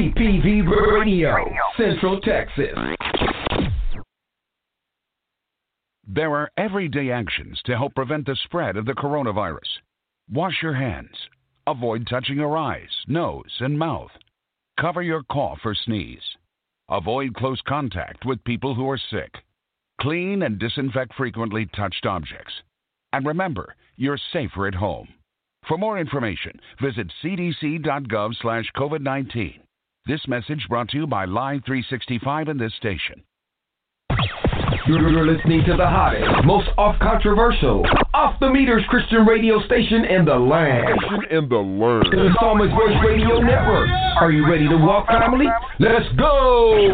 TPV Radio, Central Texas. There are everyday actions to help prevent the spread of the coronavirus. Wash your hands. Avoid touching your eyes, nose, and mouth. Cover your cough or sneeze. Avoid close contact with people who are sick. Clean and disinfect frequently touched objects. And remember, you're safer at home. For more information, visit cdc.gov/COVID-19. This message brought to you by Live 365 and this station. You're listening to the hottest, most off-controversial, off-the-meters Christian radio station in the land. The Psalmist Voice Radio Network. Are you ready to walk, family? Let's go!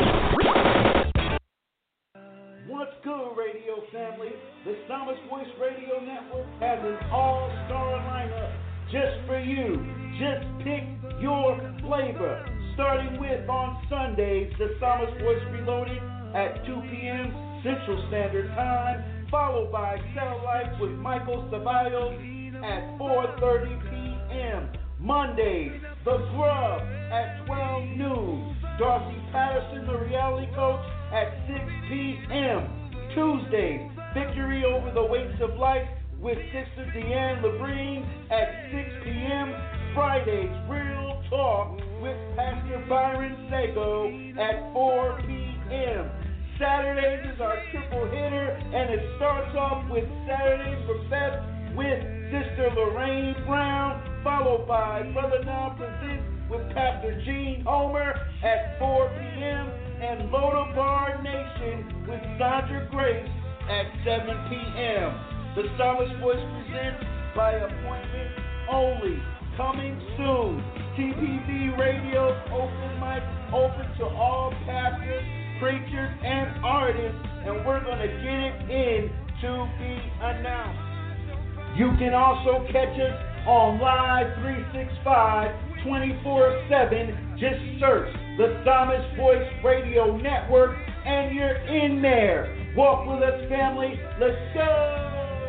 What's good, radio family? The Psalmist Voice Radio Network has an all-star lineup just for you. Just pick your flavor. Starting with, on Sundays, the Psalmist Voice Reloaded at 2 p.m. Central Standard Time, followed by Satellite with Michael Ceballos at 4:30 p.m. Mondays, The Grub at 12 noon. Darcy Patterson, the reality coach, at 6 p.m. Tuesdays, Victory Over the Weights of Life with Sister Deanne Labrine at 6 p.m. Fridays, Real Talk with Pastor Byron Sago at 4 p.m. Saturdays is our triple hitter, and it starts off with Saturdays Profess with Sister Lorraine Brown, followed by Brother Now Presents with Pastor Gene Homer at 4 p.m. and Lodabar Nation with Sandra Grace at 7 p.m. The Psalmist Voice presents by appointment only. Coming soon. TPV Radio open mic, open to all pastors, preachers, and artists, and we're going to get it in to be announced. You can also catch us on Live 365 24/7. Just search the Psalmist Voice Radio Network, and you're in there. Walk with us, family. Let's go!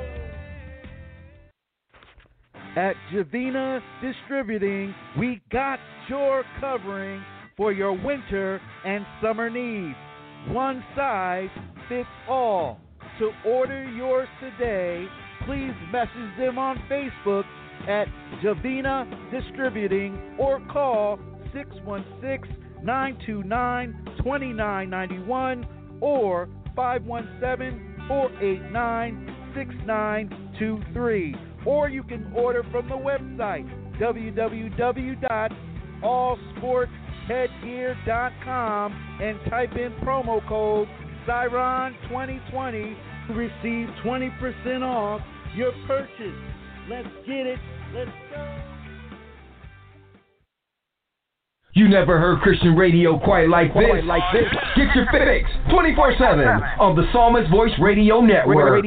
At Javina Distributing, we got your covering for your winter and summer needs. One size fits all. To order yours today, please message them on Facebook at Javina Distributing or call 616-929-2991 or 517-489-6923. Or you can order from the website www.allsportsheadgear.com and type in promo code Siron2020 to receive 20% off your purchase. Let's get it. Let's go. You never heard Christian radio quite like this. Get your fix 24/7 on the Psalmist Voice Radio Network.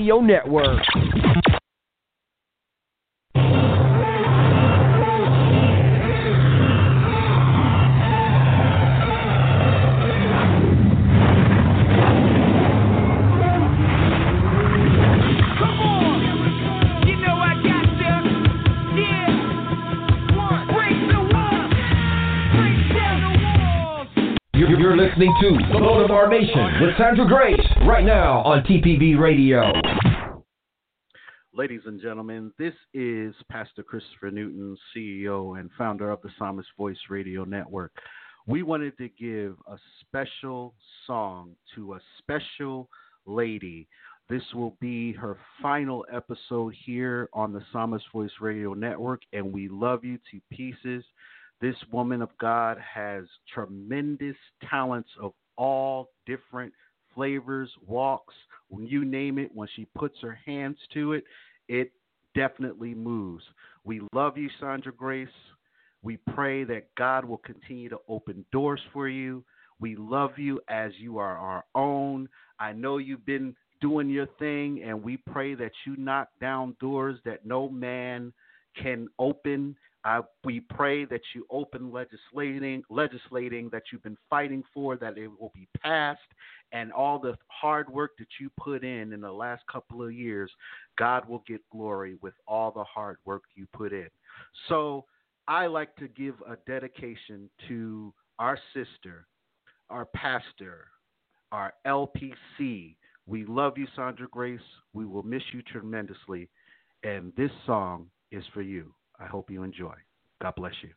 You're listening to The Lord of Our Nation with Sandra Grace right now on TPV Radio. Ladies and gentlemen, this is Pastor Christopher Newton, CEO and founder of the Psalmist Voice Radio Network. We wanted to give a special song to a special lady. This will be her final episode here on the Psalmist Voice Radio Network, and we love you to pieces. This woman of God has tremendous talents of all different flavors, walks, when you name it. When she puts her hands to it, it definitely moves. We love you, Sandra Grace. We pray that God will continue to open doors for you. We love you as you are our own. I know you've been doing your thing, and we pray that you knock down doors that no man can open. We pray that you open legislating that you've been fighting for, that it will be passed, and all the hard work that you put in the last couple of years, God will get glory with all the hard work you put in. So I like to give a dedication to our sister, our pastor, our LPC. We love you, Sandra Grace. We will miss you tremendously. And this song is for you. I hope you enjoy. God bless you.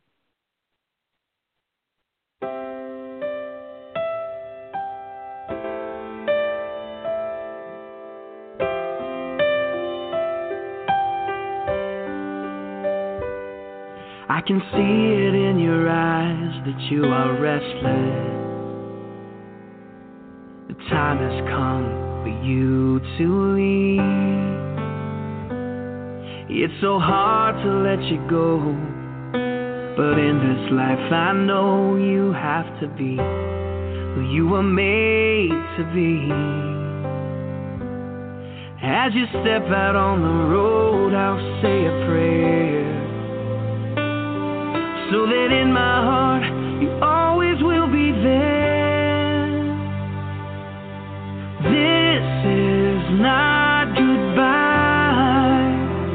I can see it in your eyes that you are restless. The time has come for you to leave. It's so hard to let you go, but in this life I know you have to be who you were made to be. As you step out on the road, I'll say a prayer, so that in my heart you always will be there. This is not goodbye.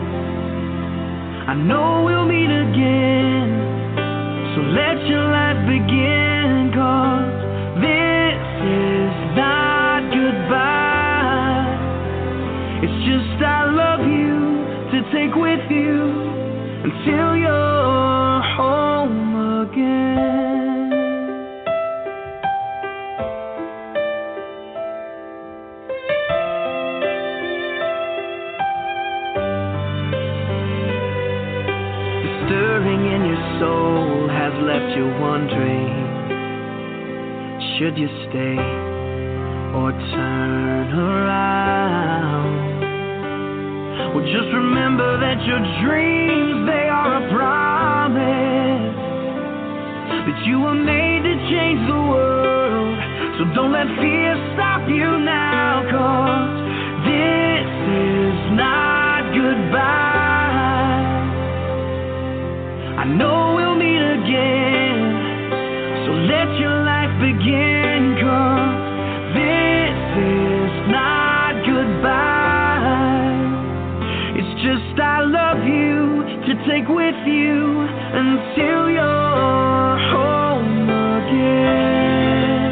I know we'll meet again, so let your life begin, 'cause this is not goodbye. It's just I love you to take with you until you're home again. The stirring in your soul has left you wondering, should you stay or turn around? Well, just remember that your dreams, they are a promise, that you were made to change the world. So don't let fear stop you now, 'cause this is not goodbye. I know we'll meet again, so let your life begin, 'cause this is not goodbye. It's just I love you to take with you until you're home again.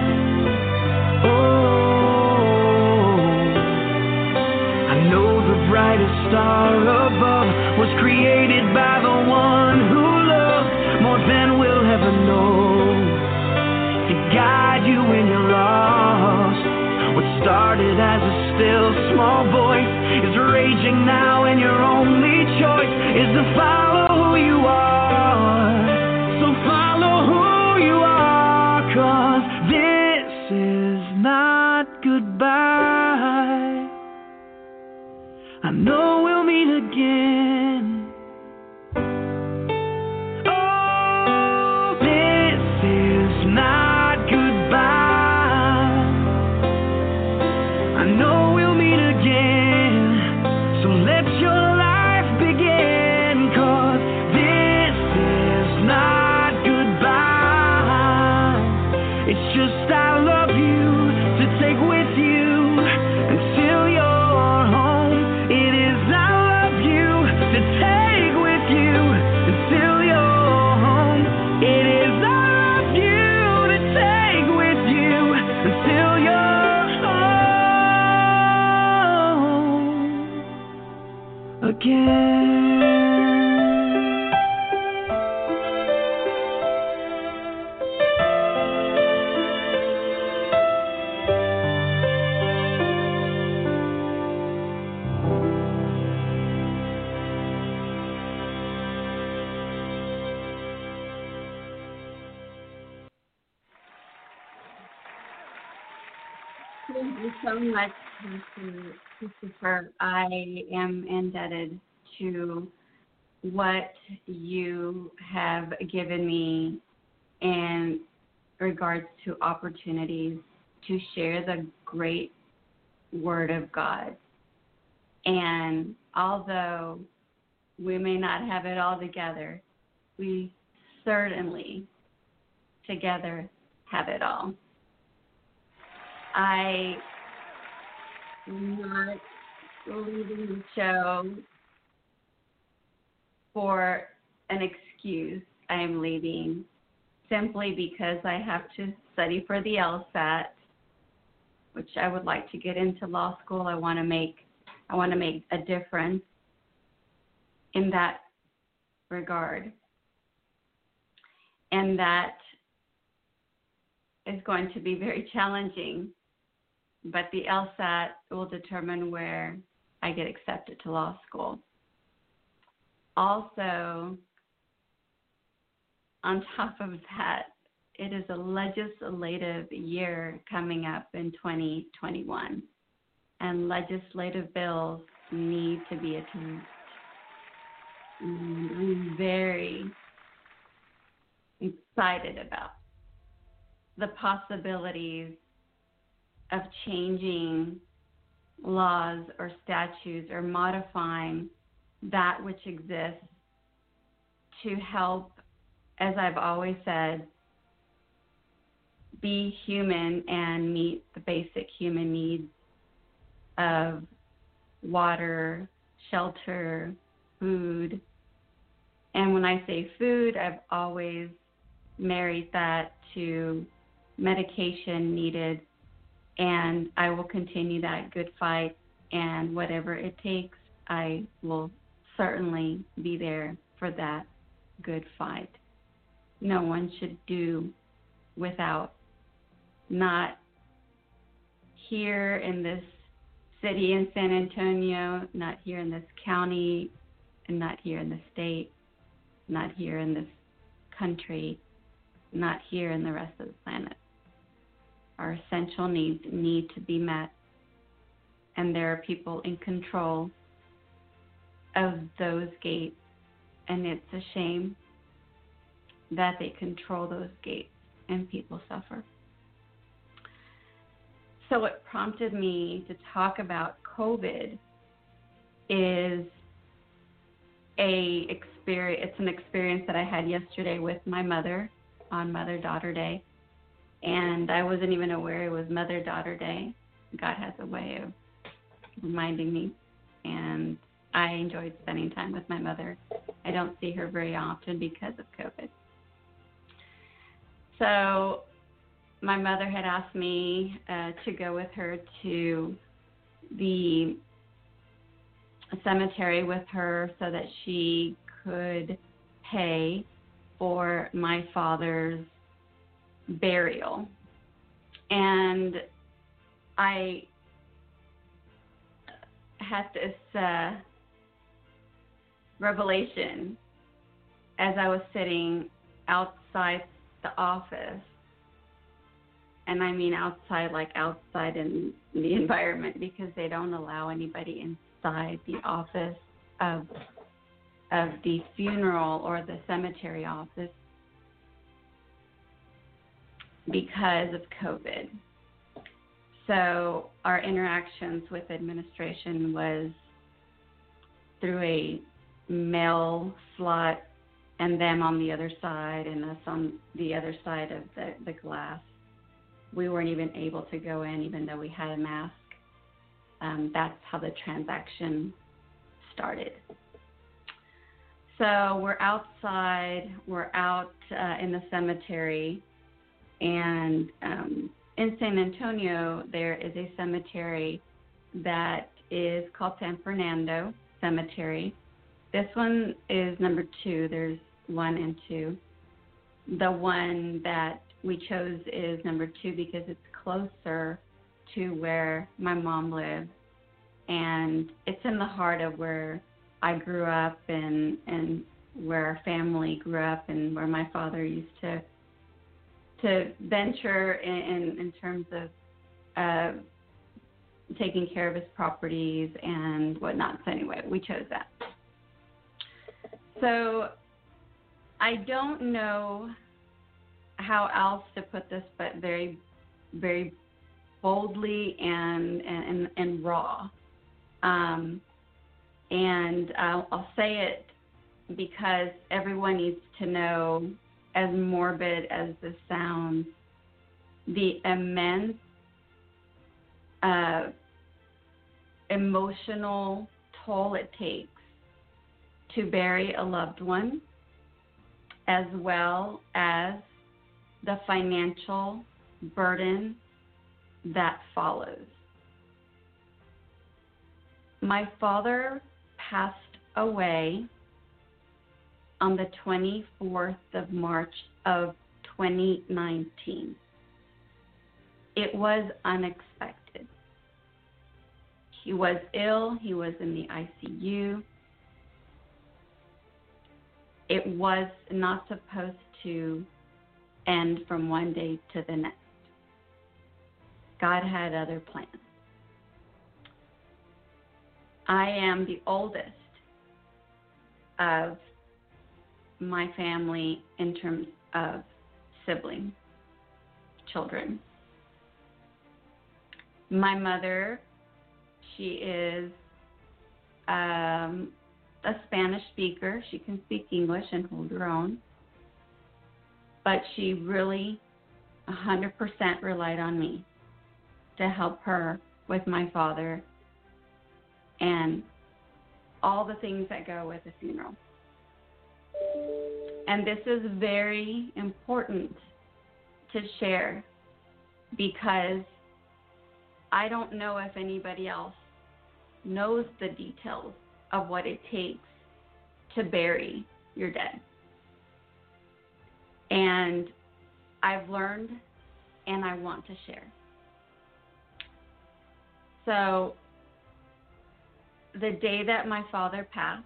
Oh, I know the brightest star above was created by the one who loved more than we'll ever know, to guide you when you're lost. What started as a still small voice is raging now, and your only choice is to follow who you are. So follow who you are, 'cause this is not goodbye. I know we'll meet again. Oh, this is not goodbye. I know we'll meet again, so let your life begin, 'cause this is not goodbye. It's just I love you to take with you until you're home. It is I love you to take with you until you're home. It is I love you to take with you until you're home again. Thank you so much, Mr. Christopher. I am indebted to what you have given me in regards to opportunities to share the great Word of God. And although we may not have it all together, we certainly together have it all. I am not leaving the show for an excuse. I am leaving simply because I have to study for the LSAT, which I would like to get into law school. I want to make a difference in that regard. And that is going to be very challenging, but the LSAT will determine where I get accepted to law school. Also, on top of that, it is a legislative year coming up in 2021, and legislative bills need to be approved. I'm very excited about the possibilities of changing laws or statutes or modifying that which exists to help, as I've always said, be human and meet the basic human needs of water, shelter, food. And when I say food, I've always married that to medication needed, and I will continue that good fight, and whatever it takes, I will certainly be there for that good fight. No one should do without. Not here in this city in San Antonio, not here in this county, and not here in the state, not here in this country, not here in the rest of the planet. Our essential needs need to be met, and there are people in control of those gates, and it's a shame that they control those gates and people suffer. So what prompted me to talk about COVID is it's an experience that I had yesterday with my mother on Mother-Daughter Day. And I wasn't even aware it was Mother-Daughter Day. God has a way of reminding me. And I enjoyed spending time with my mother. I don't see her very often because of COVID. So my mother had asked me to go with her to the cemetery with her so that she could pay for my father's burial. And I had this revelation as I was sitting outside the office. And I mean outside, like outside in the environment, because they don't allow anybody inside the office of the funeral or the cemetery office because of COVID. So our interactions with administration was through a mail slot and them on the other side and us on the other side of the glass. We weren't even able to go in even though we had a mask. That's how the transaction started. So we're outside, we're out in the cemetery, and in San Antonio there is a cemetery that is called San Fernando Cemetery. This one is number 2. There's 1 and 2. The one that we chose is number 2 because it's closer to where my mom lived, and it's in the heart of where I grew up and where our family grew up and where my father used to venture in terms of taking care of his properties and whatnot. So anyway, we chose that. So I don't know how else to put this, but very, very boldly and raw. And I'll say it because everyone needs to know, as morbid as this sounds, the immense emotional toll it takes to bury a loved one, as well as the financial burden that follows. My father passed away on the 24th of March of 2019. It was unexpected. He was ill. He was in the ICU. It was not supposed to end from one day to the next. God had other plans. I am the oldest of my family in terms of siblings, children. My mother, she is a Spanish speaker. She can speak English and hold her own. But she really 100% relied on me to help her with my father and all the things that go with a funeral. And this is very important to share because I don't know if anybody else knows the details of what it takes to bury your dead. And I've learned and I want to share. So the day that my father passed,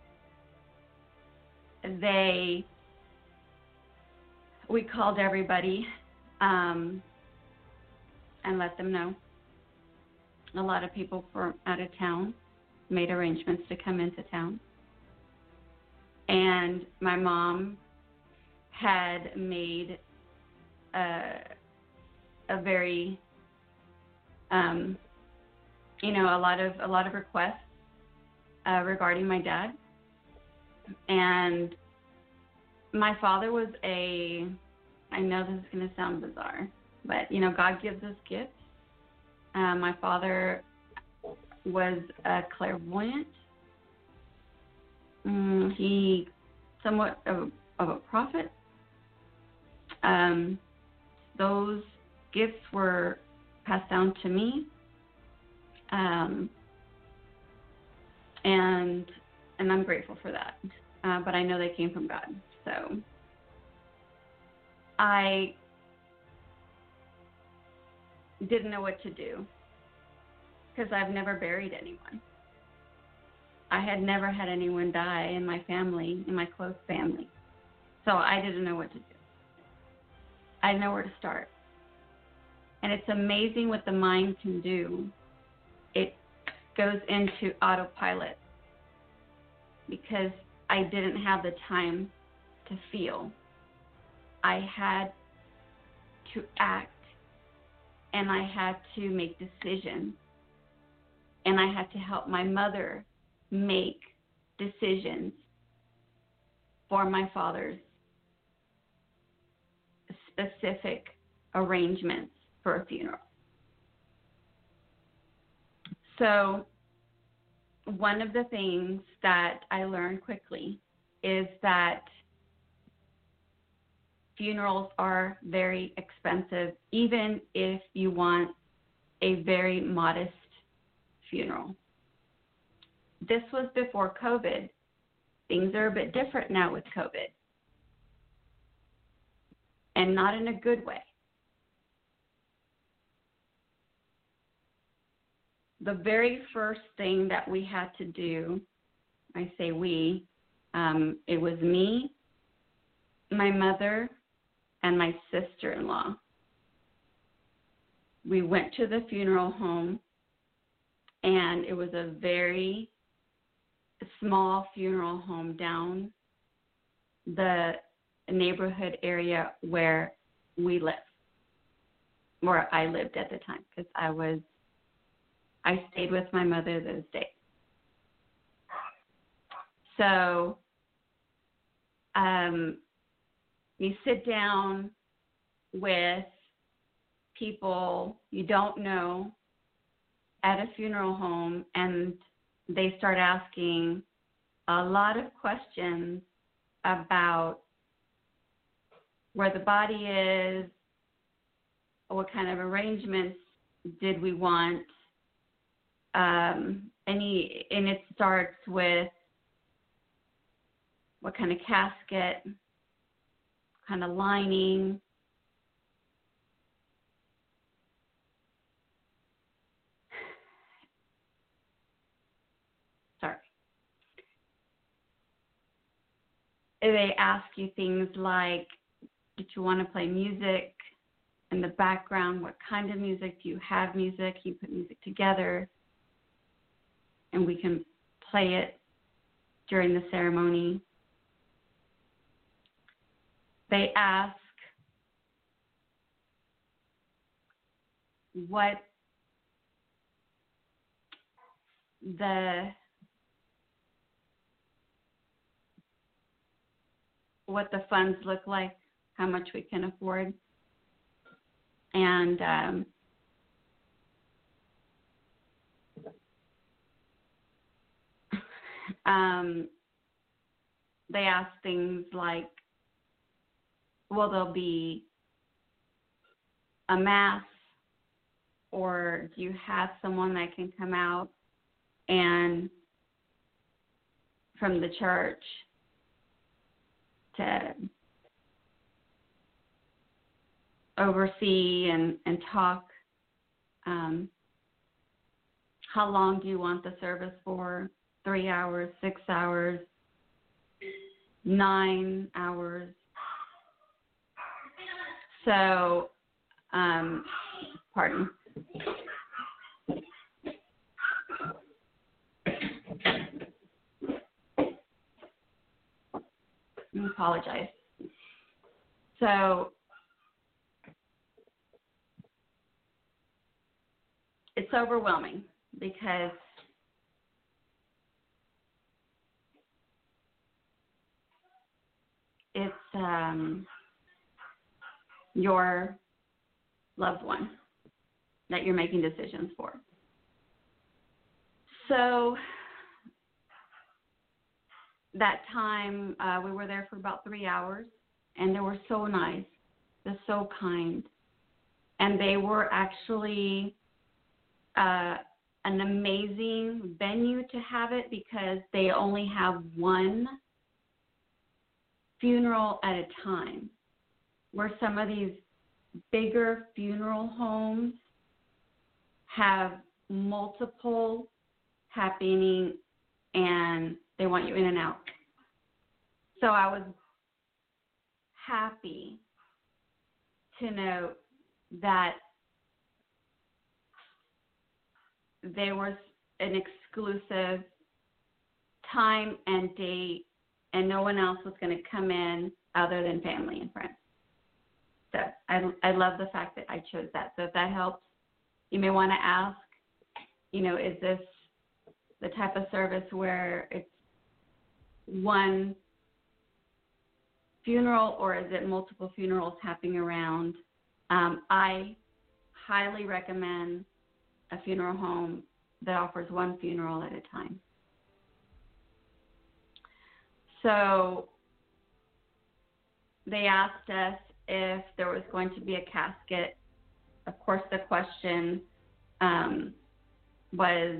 we called everybody and let them know. A lot of people from out of town made arrangements to come into town. And my mom had made a very, a lot of requests regarding my dad. And my father was I know this is going to sound bizarre, but, God gives us gifts. My father was a clairvoyant. He somewhat of a prophet. Those gifts were passed down to me. And I'm grateful for that. But I know they came from God. So I didn't know what to do because I've never buried anyone. I had never had anyone die in my family, in my close family. So I didn't know what to do. I didn't know where to start. And it's amazing what the mind can do. It goes into autopilot because I didn't have the time to feel. I had to act and I had to make decisions. And I had to help my mother make decisions for my father's specific arrangements for a funeral. So one of the things that I learned quickly is that funerals are very expensive, even if you want a very modest funeral. This was before COVID. Things are a bit different now with COVID, and not in a good way. The very first thing that we had to do, I say we, it was me, my mother, and my sister-in-law. We went to the funeral home, and it was a very small funeral home down the neighborhood area where we lived, where I lived at the time, because I stayed with my mother those days. So you sit down with people you don't know at a funeral home, and they start asking a lot of questions about where the body is, what kind of arrangements did we want. And it starts with what kind of casket, what kind of lining. Sorry. They ask you things like, did you want to play music in the background? What kind of music? Do you have music? You put music together, and we can play it during the ceremony. They ask what the funds look like, how much we can afford. And they ask things like, will there be a mass, or do you have someone that can come out and from the church to oversee and talk? How long do you want the service for? 3 hours, 6 hours, 9 hours? So, pardon. I apologize. So, it's overwhelming because it's your loved one that you're making decisions for. So that time, we were there for about 3 hours, and they were so nice. They're so kind. And they were actually an amazing venue to have it because they only have one funeral at a time, where some of these bigger funeral homes have multiple happening and they want you in and out. So I was happy to know that there was an exclusive time and date, and no one else was going to come in other than family and friends. So I love the fact that I chose that. So if that helps, you may want to ask, is this the type of service where it's one funeral or is it multiple funerals happening around? I highly recommend a funeral home that offers one funeral at a time. So they asked us if there was going to be a casket. Of course, the question was,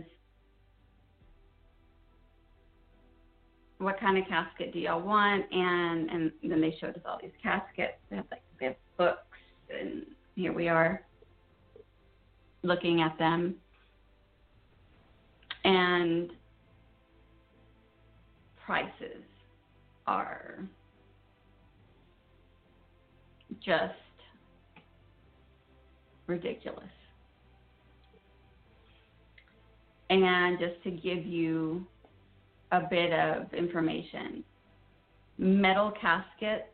what kind of casket do y'all want? And then they showed us all these caskets. They have books, and here we are looking at them. And prices are just ridiculous. And just to give you a bit of information, metal caskets,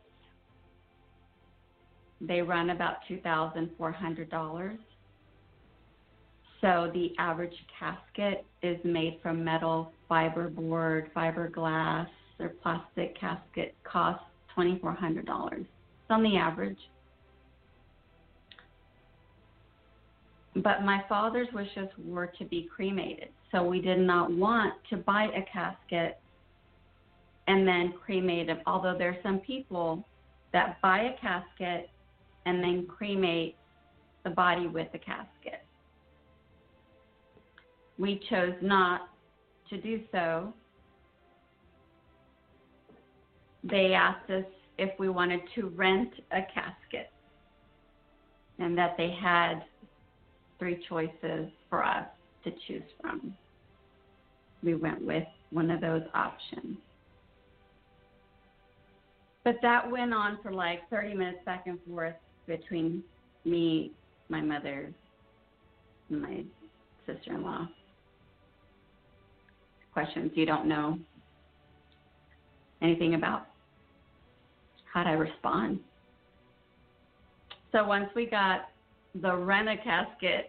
they run about $2,400. So the average casket is made from metal, fiberboard, fiberglass, or plastic casket costs $2,400. It's on the average. But my father's wishes were to be cremated, so we did not want to buy a casket and then cremate him, although there are some people that buy a casket and then cremate the body with the casket. We chose not to do so. They asked us if we wanted to rent a casket, and that they had 3 choices for us to choose from. We went with one of those options. But that went on for like 30 minutes back and forth between me, my mother, and my sister-in-law. Questions you don't know anything about. How'd I respond? So once we got the rent-a-casket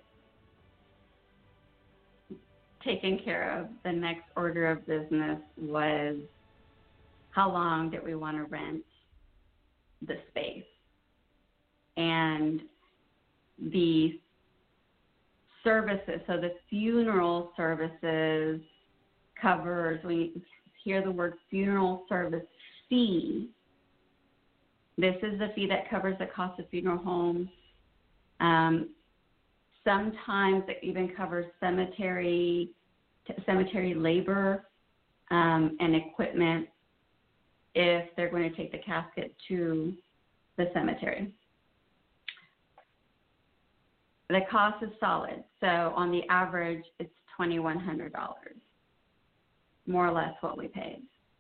taken care of, the next order of business was how long did we want to rent the space? And the services, so the funeral services covers, when you hear the word funeral service fee, this is the fee that covers the cost of funeral homes. Sometimes it even covers cemetery labor and equipment if they're going to take the casket to the cemetery. The cost is solid. So on the average, it's $2,100, more or less what we paid.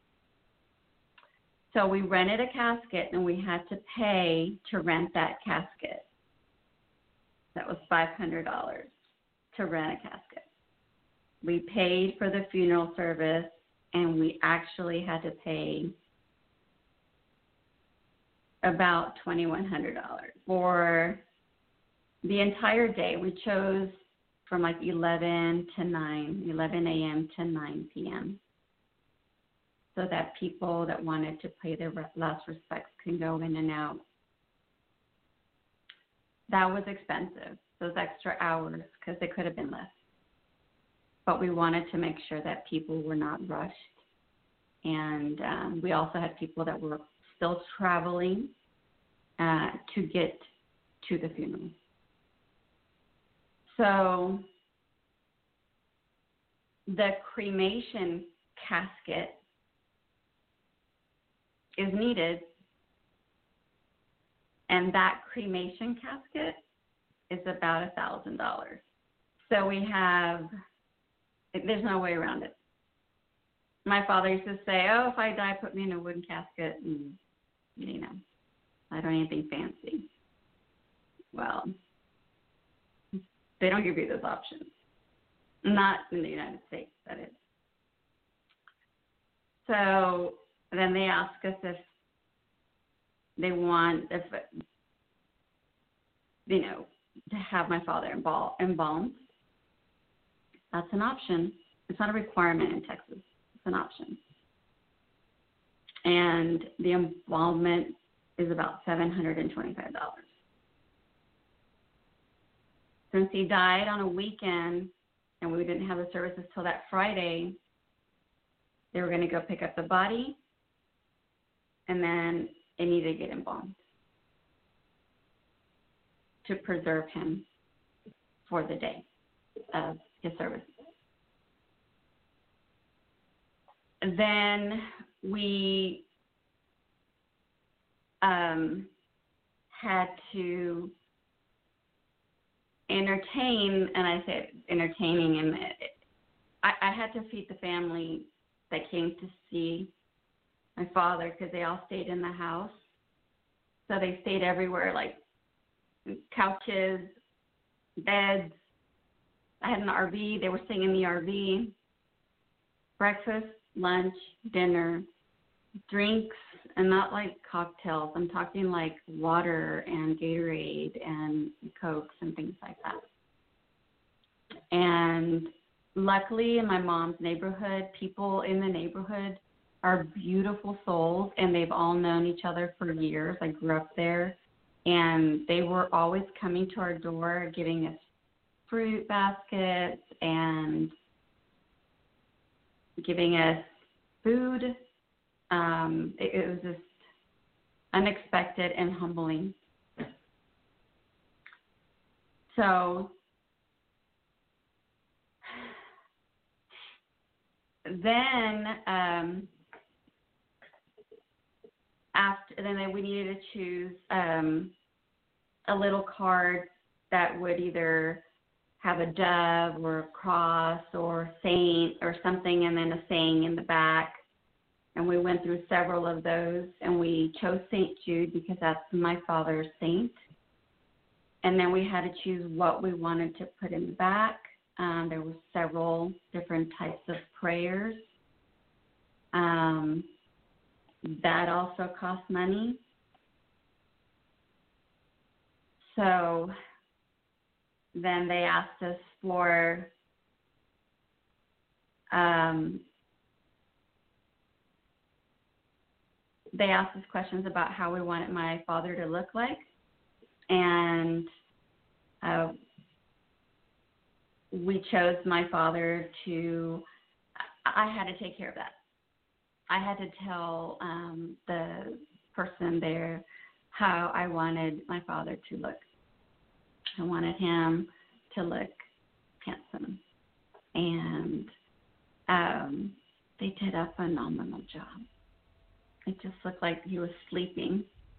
So we rented a casket, and we had to pay to rent that casket. That was $500 to rent a casket. We paid for the funeral service, and we actually had to pay about $2,100 for the entire day. We chose from like 11 a.m. to 9 p.m. so that people that wanted to pay their last respects can go in and out. That was expensive, those extra hours, because they could have been less. But we wanted to make sure that people were not rushed. And we also had people that were still traveling to get to the funeral. So the cremation casket is needed, and that cremation casket is about $1,000. So we have, there's no way around it. My father used to say, oh, if I die, put me in a wooden casket, and, you know, I don't need anything fancy. Well, they don't give you those options. Not in the United States, that is. So then they ask us if they want, to have my father embalmed. That's an option. It's not a requirement in Texas. It's an option. And the embalmment is about $725. Since he died on a weekend and we didn't have the services till that Friday, they were going to go pick up the body, and then it needed to get embalmed to preserve him for the day of his service. Then we had to entertain, and I say entertaining, and I had to feed the family that came to see my father, because they all stayed in the house. So they stayed everywhere, like couches, beds. I had an RV. They were staying in the RV. Breakfast, lunch, dinner, drinks, and not like cocktails. I'm talking like water and Gatorade and Cokes and things like that. And luckily in my mom's neighborhood, people in the neighborhood are beautiful souls, and they've all known each other for years. I grew up there, and they were always coming to our door, giving us fruit baskets and giving us food. It was just unexpected and humbling. So then we needed to choose a little card that would either have a dove or a cross or saint or something, and then a saying in the back. And we went through several of those, and we chose St. Jude because that's my father's saint. And then we had to choose what we wanted to put in the back. There were several different types of prayers. That also cost money. So then they asked us for they asked us questions about how we wanted my father to look like, and we chose my father to, I had to take care of that. I had to tell the person there how I wanted my father to look. I wanted him to look handsome. And they did a phenomenal job. It just looked like he was sleeping.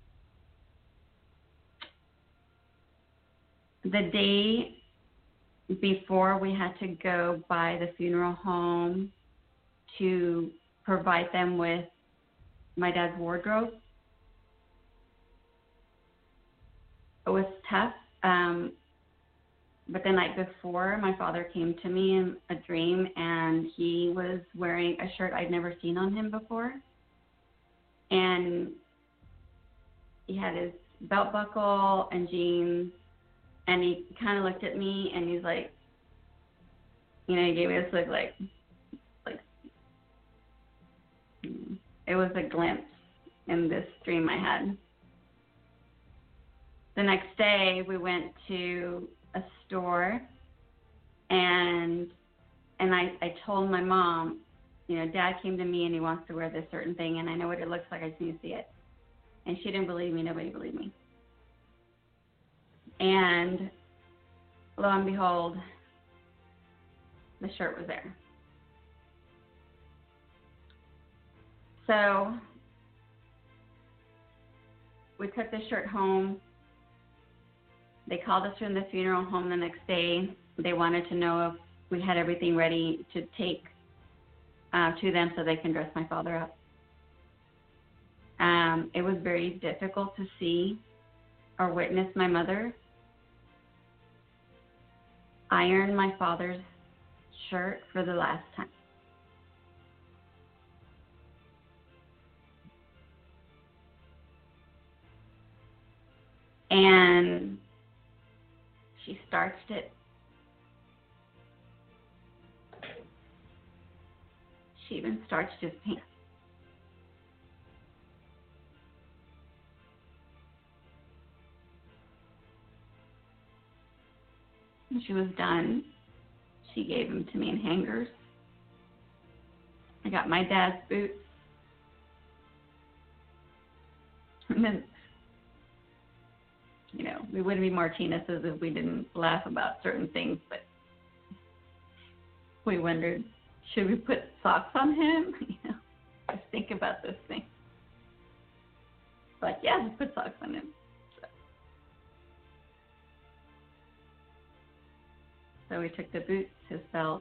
The day before, we had to go by the funeral home to provide them with my dad's wardrobe. It was tough. But the night before, my father came to me in a dream, and he was wearing a shirt I'd never seen on him before. And he had his belt buckle and jeans, and he kind of looked at me, and he's like, he gave me this look like it was a glimpse in this dream I had. The next day, we went to a store, and I told my mom, Dad came to me and he wants to wear this certain thing, and I know what it looks like. I just need to see it. And she didn't believe me. Nobody believed me. And lo and behold, the shirt was there. So we took the shirt home. They called us from the funeral home the next day. They wanted to know if we had everything ready to take to them so they can dress my father up. It was very difficult to see or witness my mother iron my father's shirt for the last time. And she starched it. She even starched his pants. When she was done, she gave them to me in hangers. I got my dad's boots. And then, we wouldn't be Martinez's if we didn't laugh about certain things, but we wondered, should we put socks on him? Just think about those things. But yeah, we put socks on him. So we took the boots, his belt,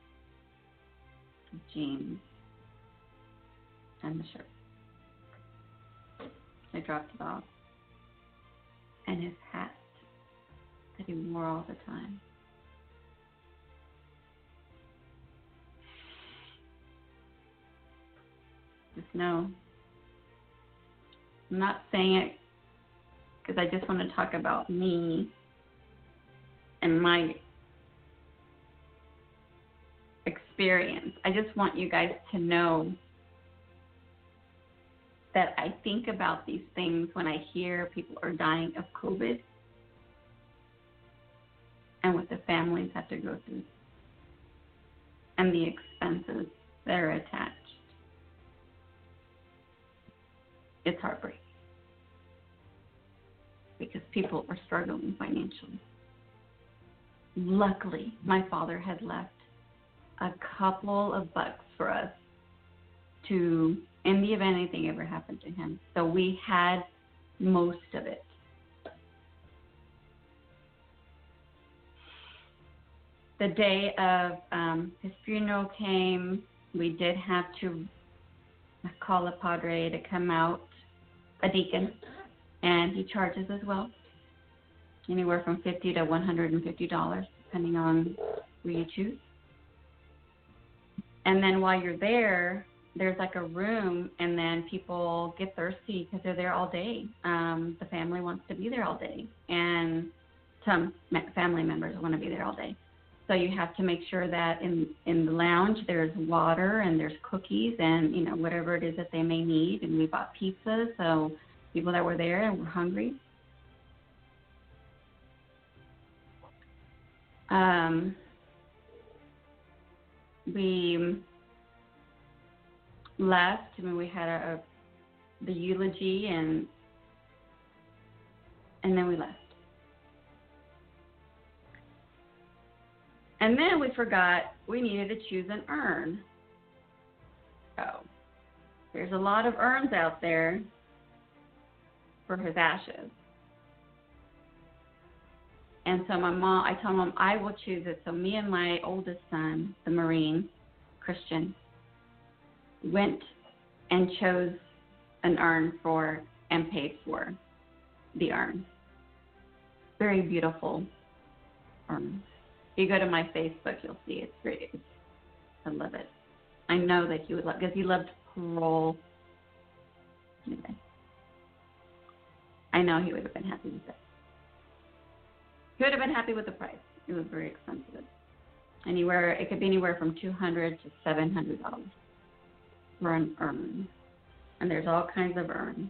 his jeans, and the shirt. I dropped it off. And his hat that he wore all the time. Just know, I'm not saying it because I just want to talk about me and my experience. I just want you guys to know that I think about these things when I hear people are dying of COVID and what the families have to go through and the expenses that are attached. It's heartbreaking. because people are struggling financially. Luckily, my father had left a couple of bucks for us to, in the event anything ever happened to him. So we had most of it. The day of his funeral came, we did have to call a padre to come out, a deacon, and he charges as well, anywhere from $50 to $150, depending on who you choose. And then while you're there, there's like a room, and then people get thirsty because they're there all day. The family wants to be there all day, and some family members want to be there all day. So you have to make sure that in the lounge there's water and there's cookies and, you know, whatever it is that they may need. And we bought pizza, so people that were there and were hungry. We left. I mean, we had the eulogy, and then we left. And then we forgot we needed to choose an urn. So there's a lot of urns out there for his ashes. And so I told Mom, I will choose it. So me and my oldest son, the Marine, Christian, went and chose an urn and paid for the urn. Very beautiful urn. If you go to my Facebook, you'll see it's great. I love it. I know that he would love, because he loved parole. Anyway, I know he would have been happy with it. He would have been happy with the price. It was very expensive. It could be anywhere from $200 to $700 for an urn, and there's all kinds of urns.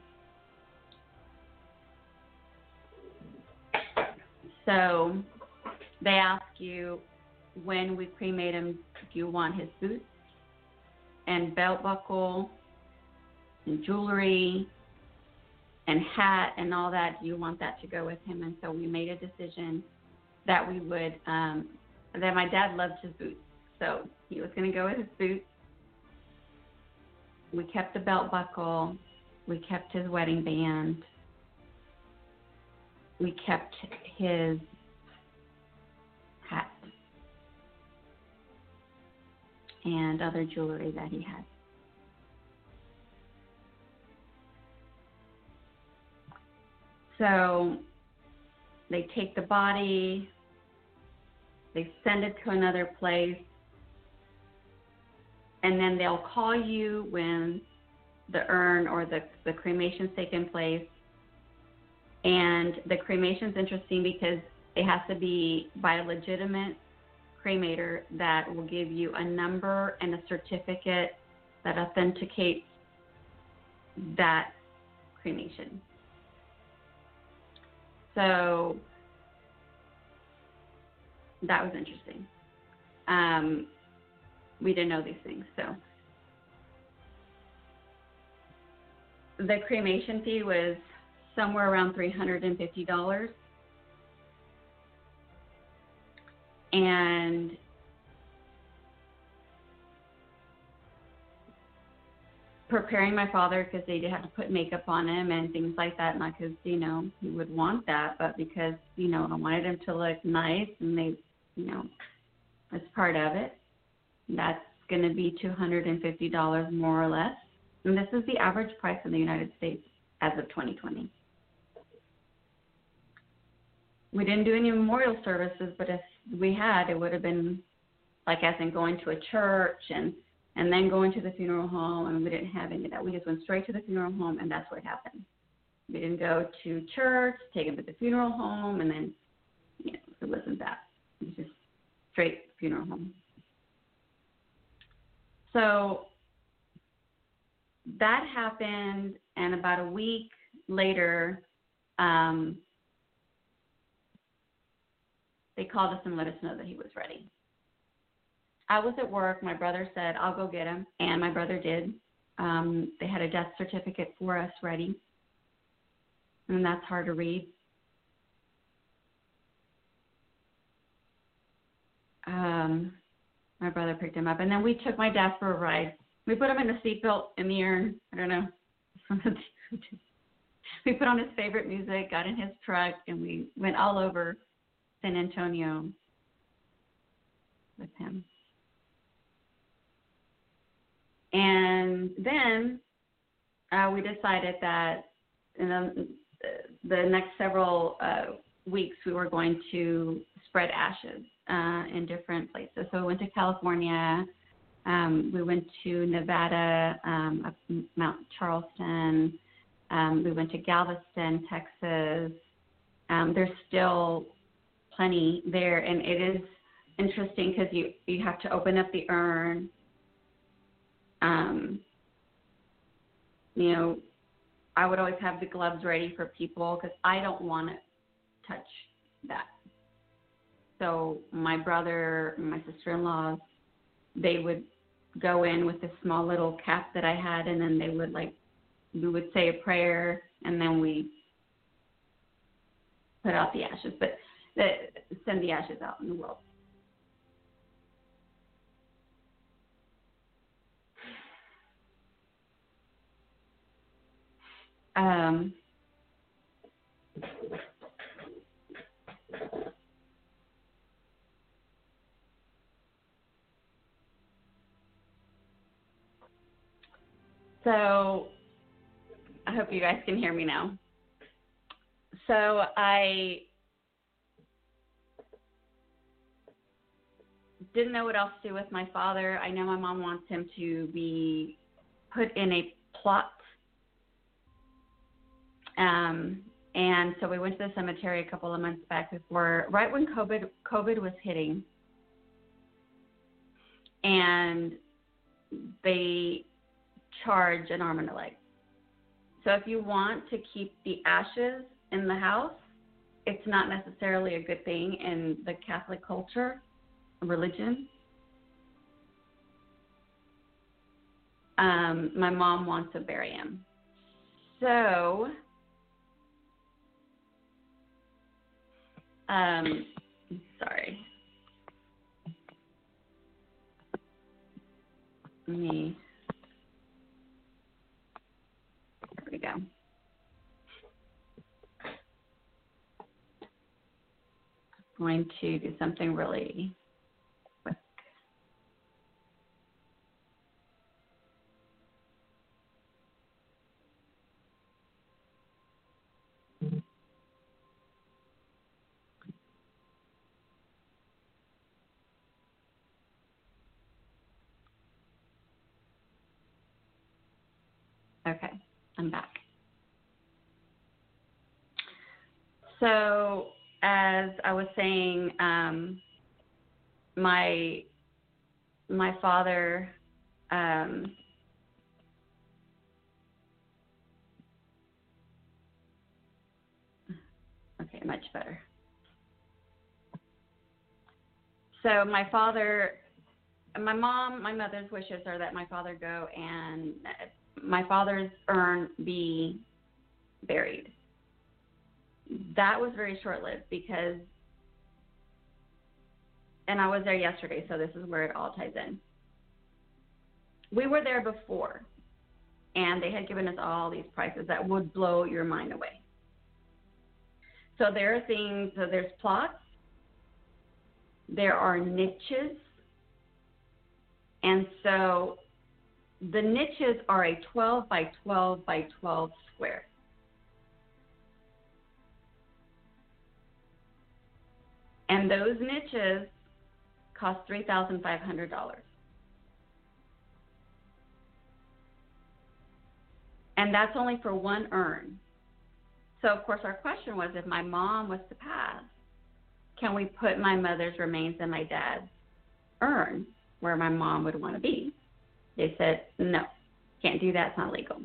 So they ask you, when we cremate him, if you want his boots and belt buckle and jewelry and hat and all that, do you want that to go with him? And so we made a decision that we would, that my dad loved his boots. So he was going to go with his boots. We kept the belt buckle. We kept his wedding band. We kept his hat and other jewelry that he had. So they take the body, they send it to another place, and then they'll call you when the urn or the cremation's taken place. And the cremation's interesting because it has to be by a legitimate cremator that will give you a number and a certificate that authenticates that cremation. So that was interesting. We didn't know these things. So the cremation fee was somewhere around $350. And preparing my father, because they did have to put makeup on him and things like that, not because, he would want that, but because, I wanted him to look nice, and they, that's part of it. That's going to be $250 more or less. And this is the average price in the United States as of 2020. We didn't do any memorial services, but if we had, it would have been like as in going to a church and then going to the funeral home, and we didn't have any of that. We just went straight to the funeral home, and that's what happened. We didn't go to church, take him to the funeral home, and then, it wasn't that. It was just straight funeral home. So that happened, and about a week later, they called us and let us know that he was ready. I was at work. My brother said, I'll go get him. And my brother did. They had a death certificate for us ready. And that's hard to read. my brother picked him up, and then we took my dad for a ride. We put him in a seatbelt in the urn. I don't know. We put on his favorite music, got in his truck, and we went all over San Antonio with him. And then we decided that in the next several weeks we were going to spread ashes in different places. So we went to California. We went to Nevada, up Mount Charleston. We went to Galveston, Texas. There's still plenty there, and it is interesting because you have to open up the urn. You know, I would always have the gloves ready for people because I don't want to touch that. So my brother and my sister-in-law, they would go in with this small little cap that I had, and then they would we would say a prayer, and then we put out the ashes, but send the ashes out in the world. So I hope you guys can hear me now. So I didn't know what else to do with my father. I know my mom wants him to be put in a plot. And so we went to the cemetery a couple of months back right when COVID was hitting. And they charge an arm and a leg. So if you want to keep the ashes in the house, it's not necessarily a good thing in the Catholic culture, religion. My mom wants to bury him. So, sorry. There we go. I'm going to do something really quick. Okay, I'm back. So, as I was saying, my father, okay, much better. So my mother's wishes are that my father go and my father's urn be buried. That was very short-lived because, and I was there yesterday, so this is where it all ties in. We were there before, and they had given us all these prices that would blow your mind away. So there are things, so there's plots, there are niches, and so the niches are a 12 by 12 by 12 square. And those niches cost $3,500. And that's only for one urn. So, of course, our question was, if my mom was to pass, can we put my mother's remains in my dad's urn where my mom would want to be? They said, no, can't do that. It's not legal.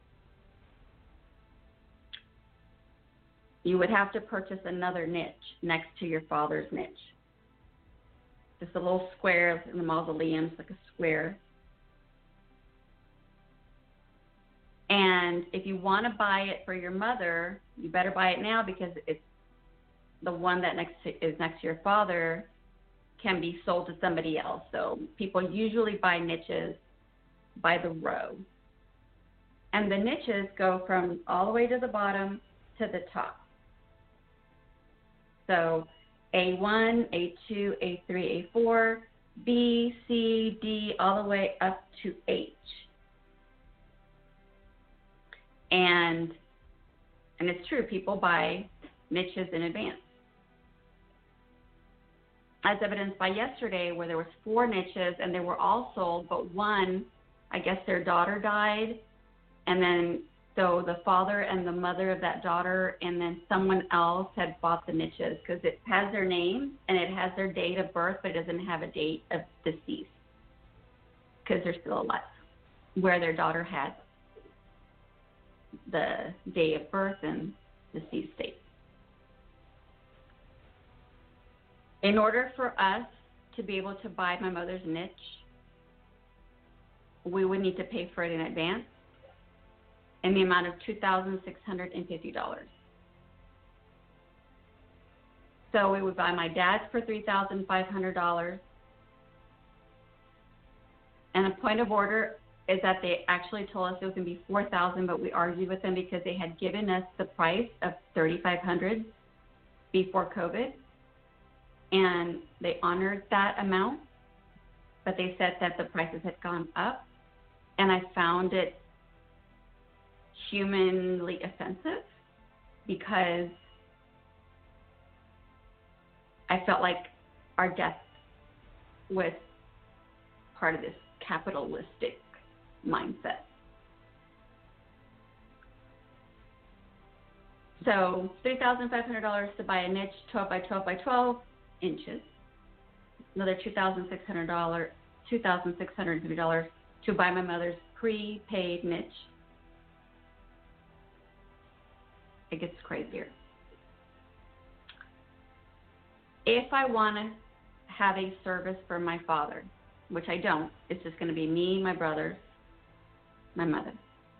You would have to purchase another niche next to your father's niche. Just a little square in the mausoleum, it's like a square. And if you want to buy it for your mother, you better buy it now because it's the one that is next to your father can be sold to somebody else. So people usually buy niches by the row. And the niches go from all the way to the bottom to the top. So A1, A2, A3, A4, B, C, D, all the way up to H. And it's true, people buy niches in advance. As evidenced by yesterday, where there was 4 niches and they were all sold, but one, I guess their daughter died, and then so the father and the mother of that daughter and then someone else had bought the niches because it has their name and it has their date of birth, but it doesn't have a date of deceased because they're still alive, where their daughter had the day of birth and deceased date. In order for us to be able to buy my mother's niche, we would need to pay for it in advance in the amount of $2,650. So we would buy my dad's for $3,500. And a point of order is that they actually told us it was going to be $4,000, but we argued with them because they had given us the price of $3,500 before COVID. And they honored that amount, but they said that the prices had gone up, and I found it humanly offensive because I felt like our death was part of this capitalistic mindset. So $3,500 to buy a niche 12 by 12 by 12 inches, another $2,650 to buy my mother's prepaid niche. It gets crazier. If I want to have a service for my father, which I don't, it's just going to be me, my brother, my mother.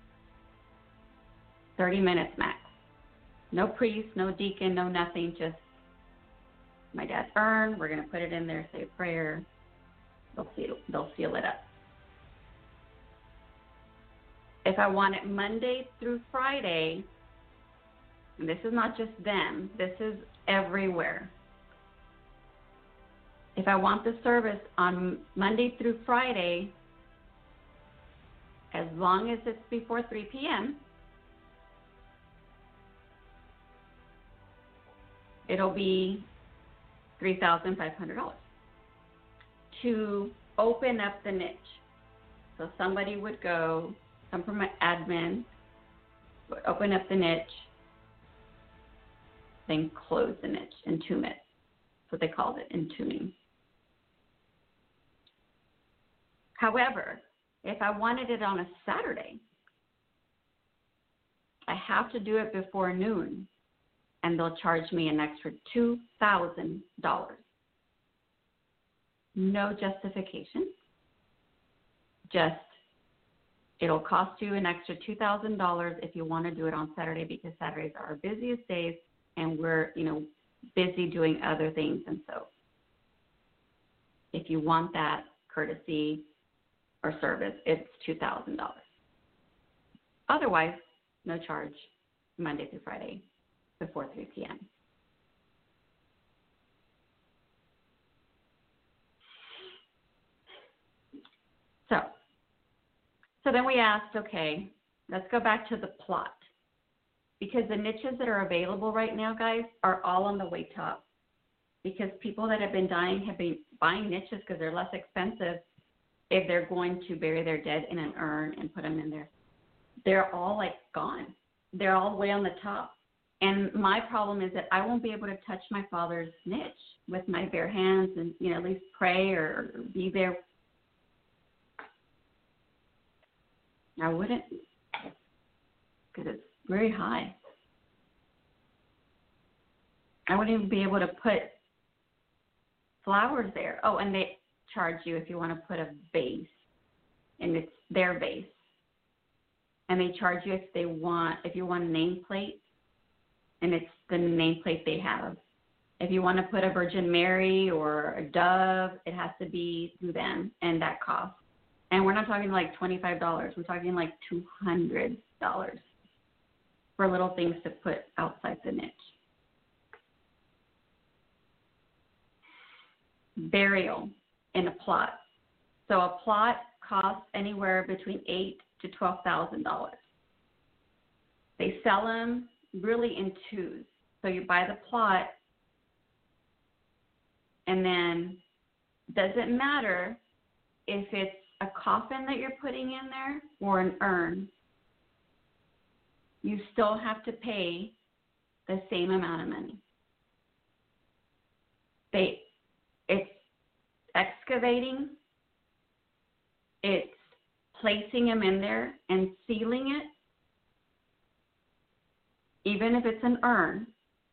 30 minutes max. No priest, no deacon, no nothing, just my dad's urn. We're going to put it in there, say a prayer. They'll seal it up. If I want it Monday through Friday, and this is not just them, this is everywhere. If I want the service on Monday through Friday, as long as it's before 3 p.m., it'll be $3,500 to open up the niche. So somebody would go, come from an admin, would open up the niche, then close the niche, entomb it. That's what they called it, entombing. However, if I wanted it on a Saturday, I have to do it before noon, and they'll charge me an extra $2,000. No justification. Just it'll cost you an extra $2,000 if you want to do it on Saturday, because Saturdays are our busiest days, and we're busy doing other things. And so, if you want that courtesy or service, it's $2,000. Otherwise, no charge Monday through Friday before 3 p.m. So then we asked, okay, let's go back to the plot. Because the niches that are available right now, guys, are all on the way top. Because people that have been dying have been buying niches because they're less expensive if they're going to bury their dead in an urn and put them in there. They're all gone. They're all way on the top. And my problem is that I won't be able to touch my father's niche with my bare hands and, at least pray or be there. I wouldn't, because it's very high. I wouldn't even be able to put flowers there. Oh, and they charge you if you want to put a vase, and it's their vase. And they charge you if you want a nameplate, and it's the nameplate they have. If you want to put a Virgin Mary or a dove, it has to be through them, and that costs. And we're not talking like $25. We're talking like $200 for little things to put outside the niche. Burial in a plot. So a plot costs anywhere between $8,000 to $12,000. They sell them really in twos. So you buy the plot, and then doesn't matter if it's a coffin that you're putting in there or an urn. You still have to pay the same amount of money. It's excavating, it's placing them in there and sealing it, even if it's an urn.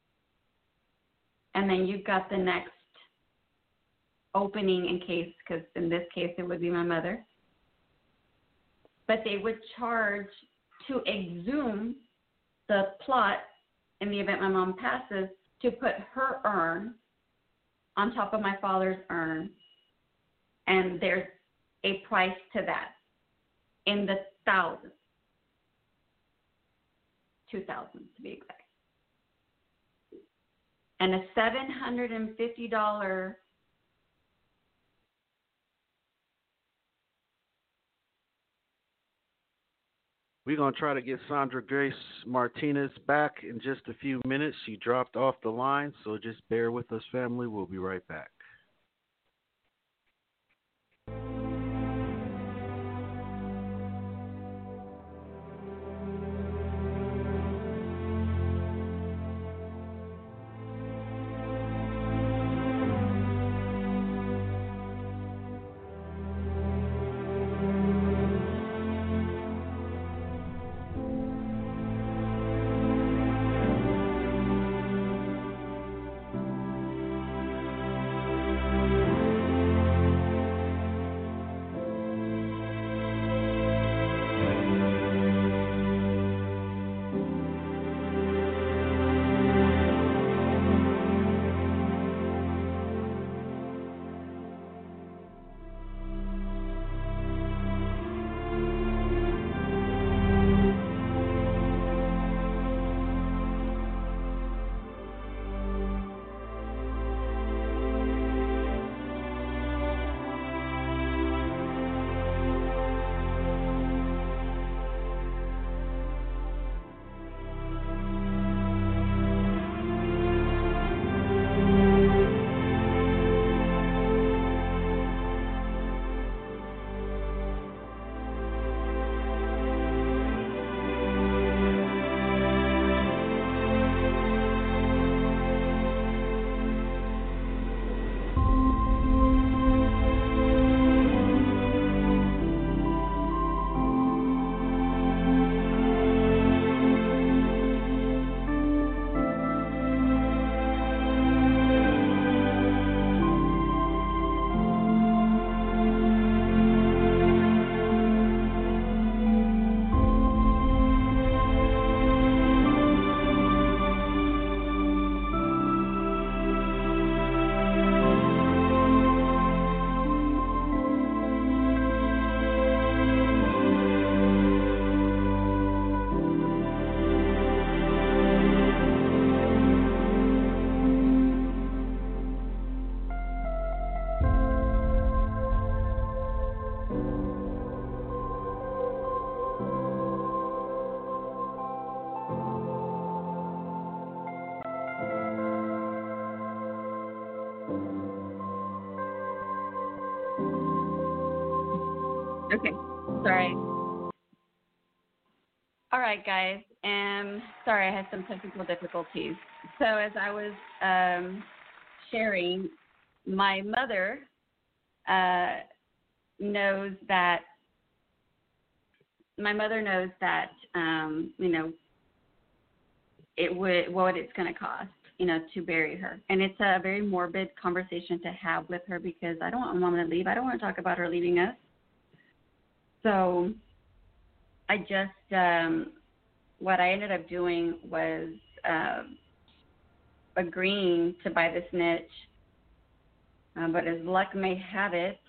And then you've got the next opening in case, because in this case it would be my mother. But they would charge to exhume the plot in the event my mom passes, to put her urn on top of my father's urn. And there's a price to that in the thousands, 2,000 to be exact. And a $750 We're going to try to get Sandra Grace Martinez back in just a few minutes. She dropped off the line, so just bear with us, family. We'll be right back. Okay, sorry. All right, guys. Sorry, I had some technical difficulties. So as I was sharing, my mother knows that what it's going to cost, to bury her. And it's a very morbid conversation to have with her because I don't want Mom to leave. I don't want to talk about her leaving us. So I just, what I ended up doing was agreeing to buy this niche, but as luck may have it,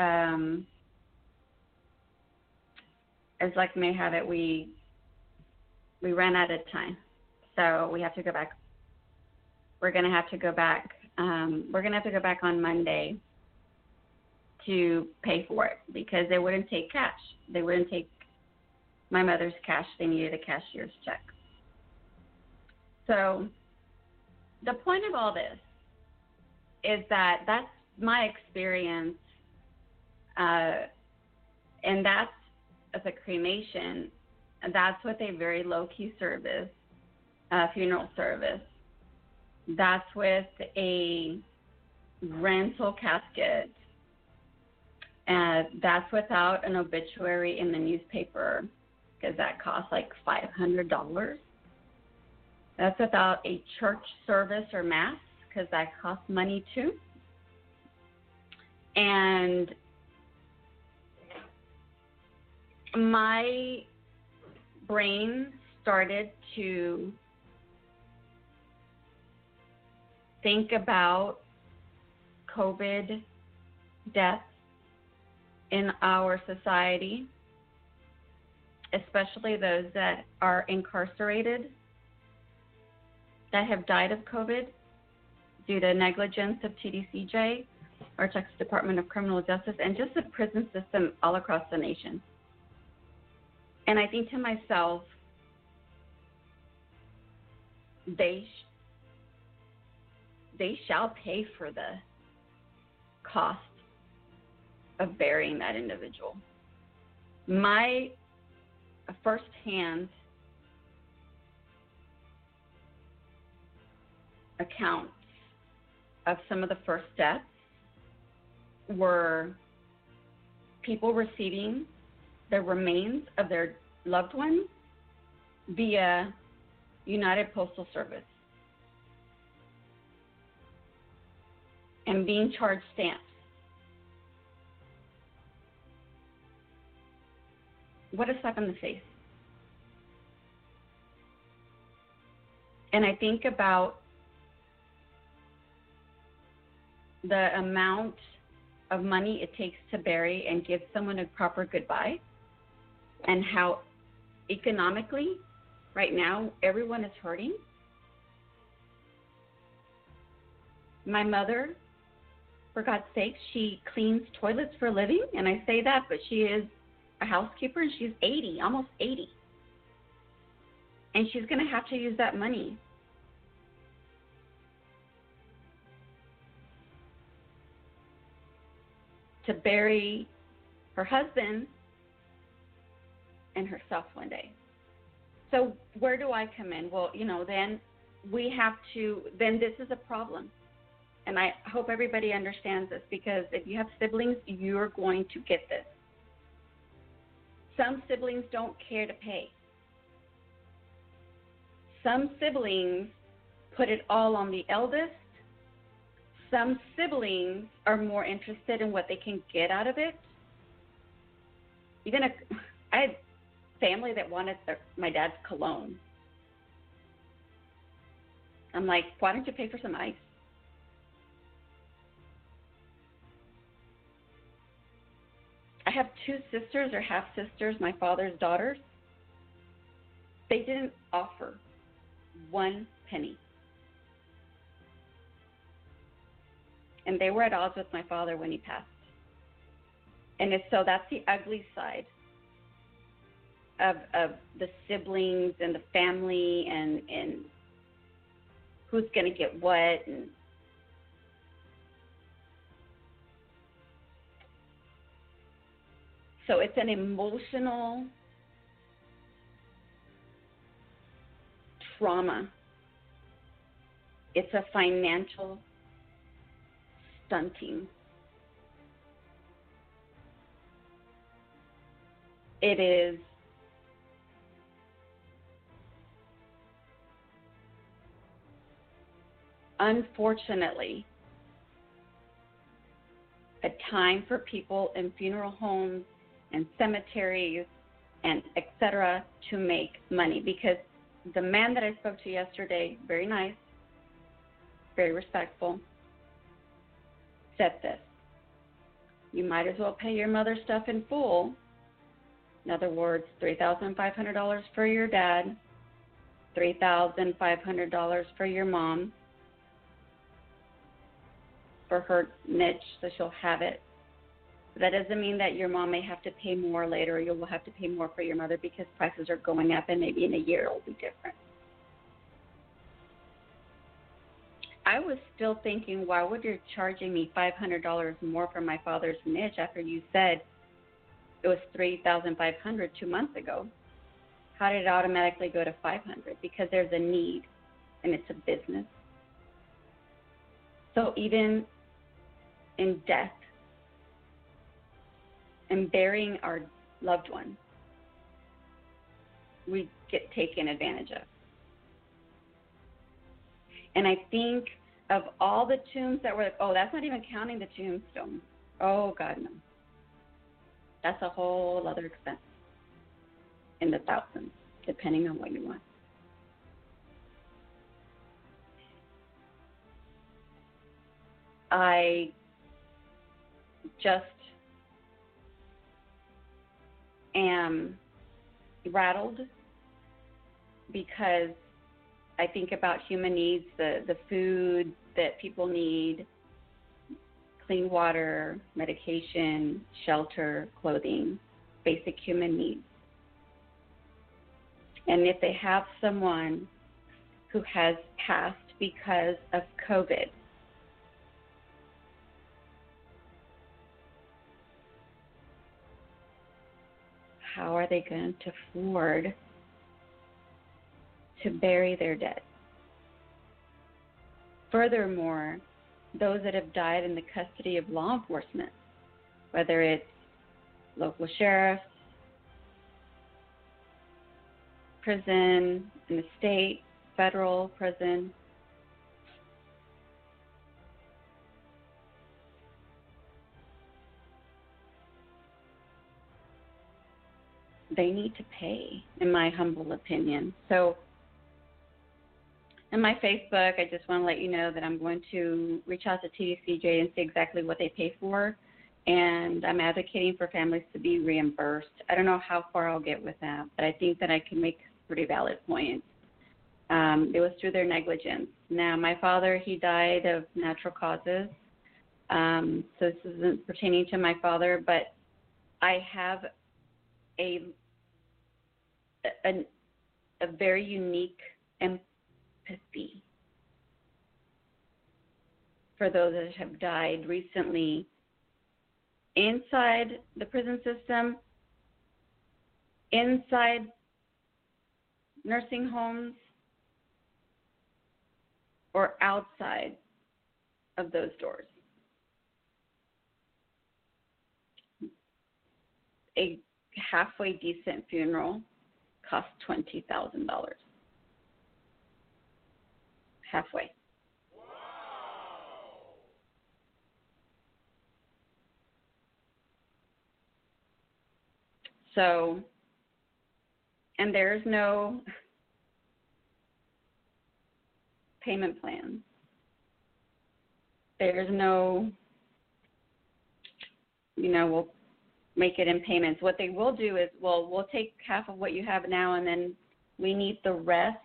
we ran out of time, so we have to go back. We're going to have to go back. We're going to have to go back on Monday to pay for it because they wouldn't take cash. They wouldn't take my mother's cash. They needed a cashier's check. So the point of all this is that that's my experience, and that's as a cremation. That's with a very low-key service, funeral service. That's with a rental casket. That's without an obituary in the newspaper because that costs like $500. That's without a church service or mass because that costs money too. And my brain started to think about COVID deaths in our society, especially those that are incarcerated that have died of COVID due to negligence of TDCJ, our Texas Department of Criminal Justice, and just the prison system all across the nation. And I think to myself, they shall pay for the cost of burying that individual. My firsthand accounts of some of the first deaths were people receiving the remains of their loved ones via United Postal Service and being charged stamps. What a slap in the face. And I think about the amount of money it takes to bury and give someone a proper goodbye, and how economically right now everyone is hurting. My mother, for God's sake, she cleans toilets for a living, and I say that, but she is a housekeeper, and she's 80, almost 80. And she's going to have to use that money to bury her husband and herself one day. So where do I come in? Well, then then this is a problem. And I hope everybody understands this, because if you have siblings, you're going to get this. Some siblings don't care to pay. Some siblings put it all on the eldest. Some siblings are more interested in what they can get out of it. I had family that wanted my dad's cologne. I'm like, why don't you pay for some ice? I have two sisters or half-sisters, my father's daughters. They didn't offer 1 penny. And they were at odds with my father when he passed. And so that's the ugly side of the siblings and the family and who's going to get what. And so it's an emotional trauma. It's a financial stunting. It is unfortunately a time for people in funeral homes and cemeteries and etc. to make money, because the man that I spoke to yesterday, very nice, very respectful, said this: you might as well pay your mother's stuff in full. In other words, $3,500 for your dad, $3,500 for your mom, for her niche, so she'll have it. But that doesn't mean that your mom may have to pay more later, or you will have to pay more for your mother because prices are going up and maybe in a year it'll be different. I was still thinking, why would you charging me $500 more for my father's niche after you said it was $3,500 2 months ago? How did it automatically go to $500? Because there's a need, and it's a business. So even in death and burying our loved ones, we get taken advantage of. And I think of all the tombs that were, oh, that's not even counting the tombstone. Oh, God, no. That's a whole other expense in the thousands, depending on what you want. I just am rattled because I think about human needs, the food that people need, clean water, medication, shelter, clothing, basic human needs. And if they have someone who has passed because of COVID, how are they going to afford to bury their dead? Furthermore, those that have died in the custody of law enforcement, whether it's local sheriffs, prison, in the state, federal prison, they need to pay, in my humble opinion. So in my Facebook, I just want to let you know that I'm going to reach out to TDCJ and see exactly what they pay for, and I'm advocating for families to be reimbursed. I don't know how far I'll get with that, but I think that I can make pretty valid points. It was through their negligence. Now, my father, he died of natural causes, so this isn't pertaining to my father, but I have a very unique empathy for those that have died recently inside the prison system, inside nursing homes, or outside of those doors. A halfway decent funeral costs $20,000. Halfway. So, and there's no payment plan. There's no, we'll make it in payments. What they will do is, we'll take half of what you have now, and then we need the rest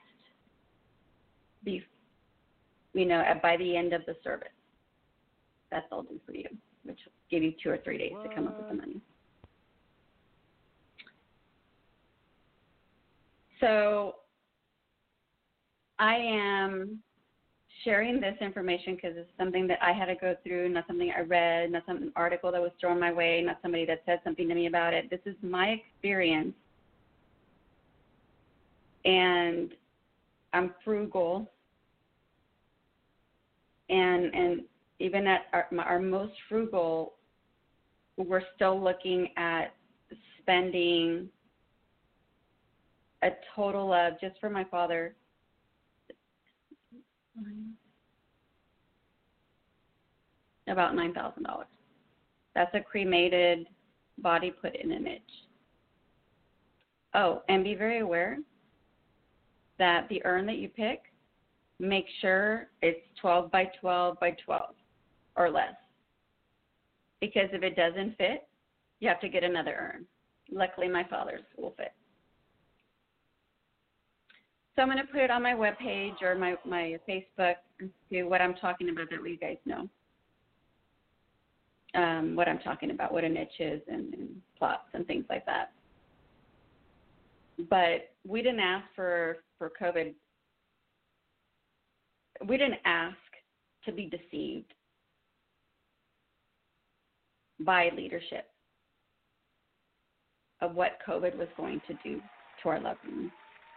by the end of the service. That's all due for you, which will give you 2 or 3 days to come up with the money. So I am sharing this information because it's something that I had to go through, not something I read, not some article that was thrown my way, not somebody that said something to me about it. This is my experience, and I'm frugal, and even at our most frugal, we're still looking at spending a total of, just for my father, about $9,000. That's a cremated body put in a niche. Oh, and be very aware that the urn that you pick make sure it's 12 by 12 by 12 or less. Because if it doesn't fit, you have to get another urn. Luckily, my father's will fit. So I'm going to put it on my webpage or my Facebook to what I'm talking about, that way you guys know what I'm talking about, what a niche is and plots and things like that. But we didn't ask for COVID. We didn't ask to be deceived by leadership of what COVID was going to do to our loved ones.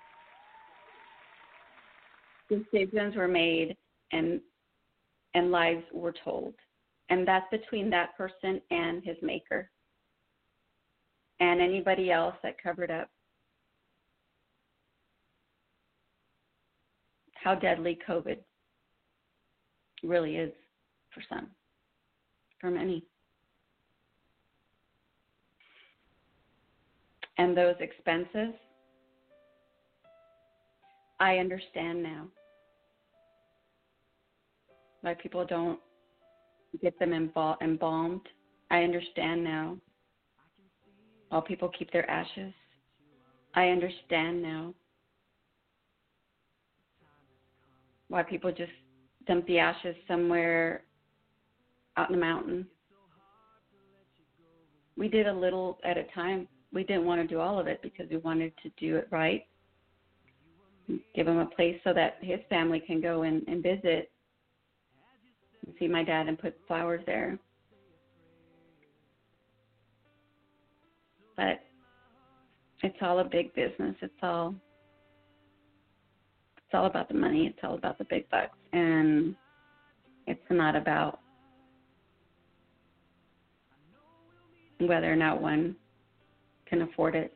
Decisions were made and lives were told. And that's between that person and his maker and anybody else that covered up how deadly COVID really is for some, for many. And those expenses, I understand now why people don't get them embalmed. I understand now why people keep their ashes. I understand now why people just dump the ashes somewhere out in the mountain. We did a little at a time. We didn't want to do all of it because we wanted to do it right. Give him a place so that his family can go and visit and see my dad and put flowers there. But it's all a big business. It's all about the money. It's all about the big bucks. And it's not about whether or not one can afford it.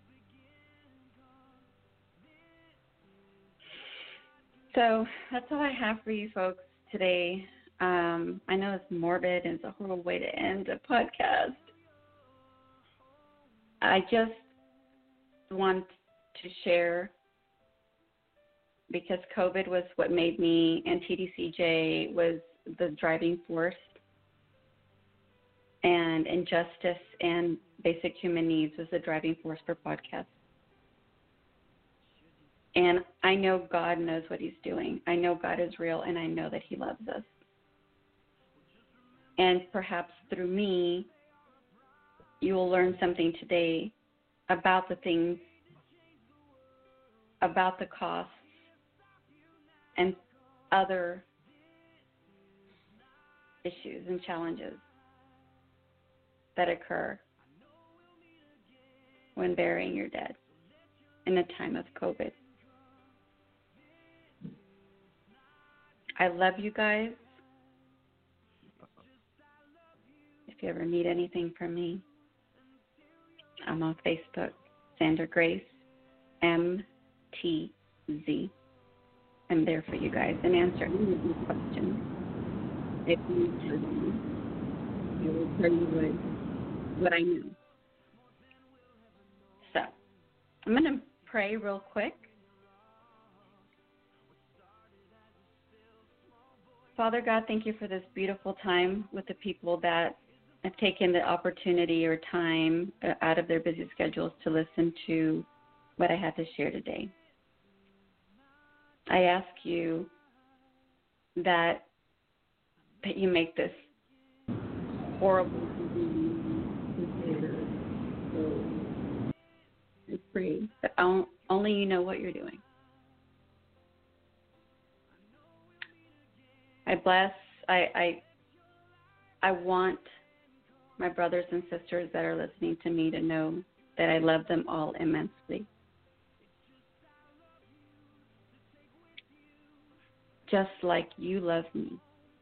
So that's all I have for you folks today. I know it's morbid and it's a horrible way to end a podcast. I just want to share, because COVID was what made me, and TDCJ was the driving force, and injustice and basic human needs was the driving force for podcasts. And I know God knows what he's doing. I know God is real, and I know that he loves us. And perhaps through me, you will learn something today about the things, about the costs, and other issues and challenges that occur when burying your dead in a time of COVID. I love you guys. If you ever need anything from me, I'm on Facebook, Sandra Grace, MTZ. I'm there for you guys and answer any of your questions. If you need to, I will tell you what I know. So, I'm going to pray real quick. Father God, thank you for this beautiful time with the people that have taken the opportunity or time out of their busy schedules to listen to what I had to share today. I ask you that you make this horrible disease. I pray that only you know what you're doing. I bless, I want my brothers and sisters that are listening to me to know that I love them all immensely. Just like you love me.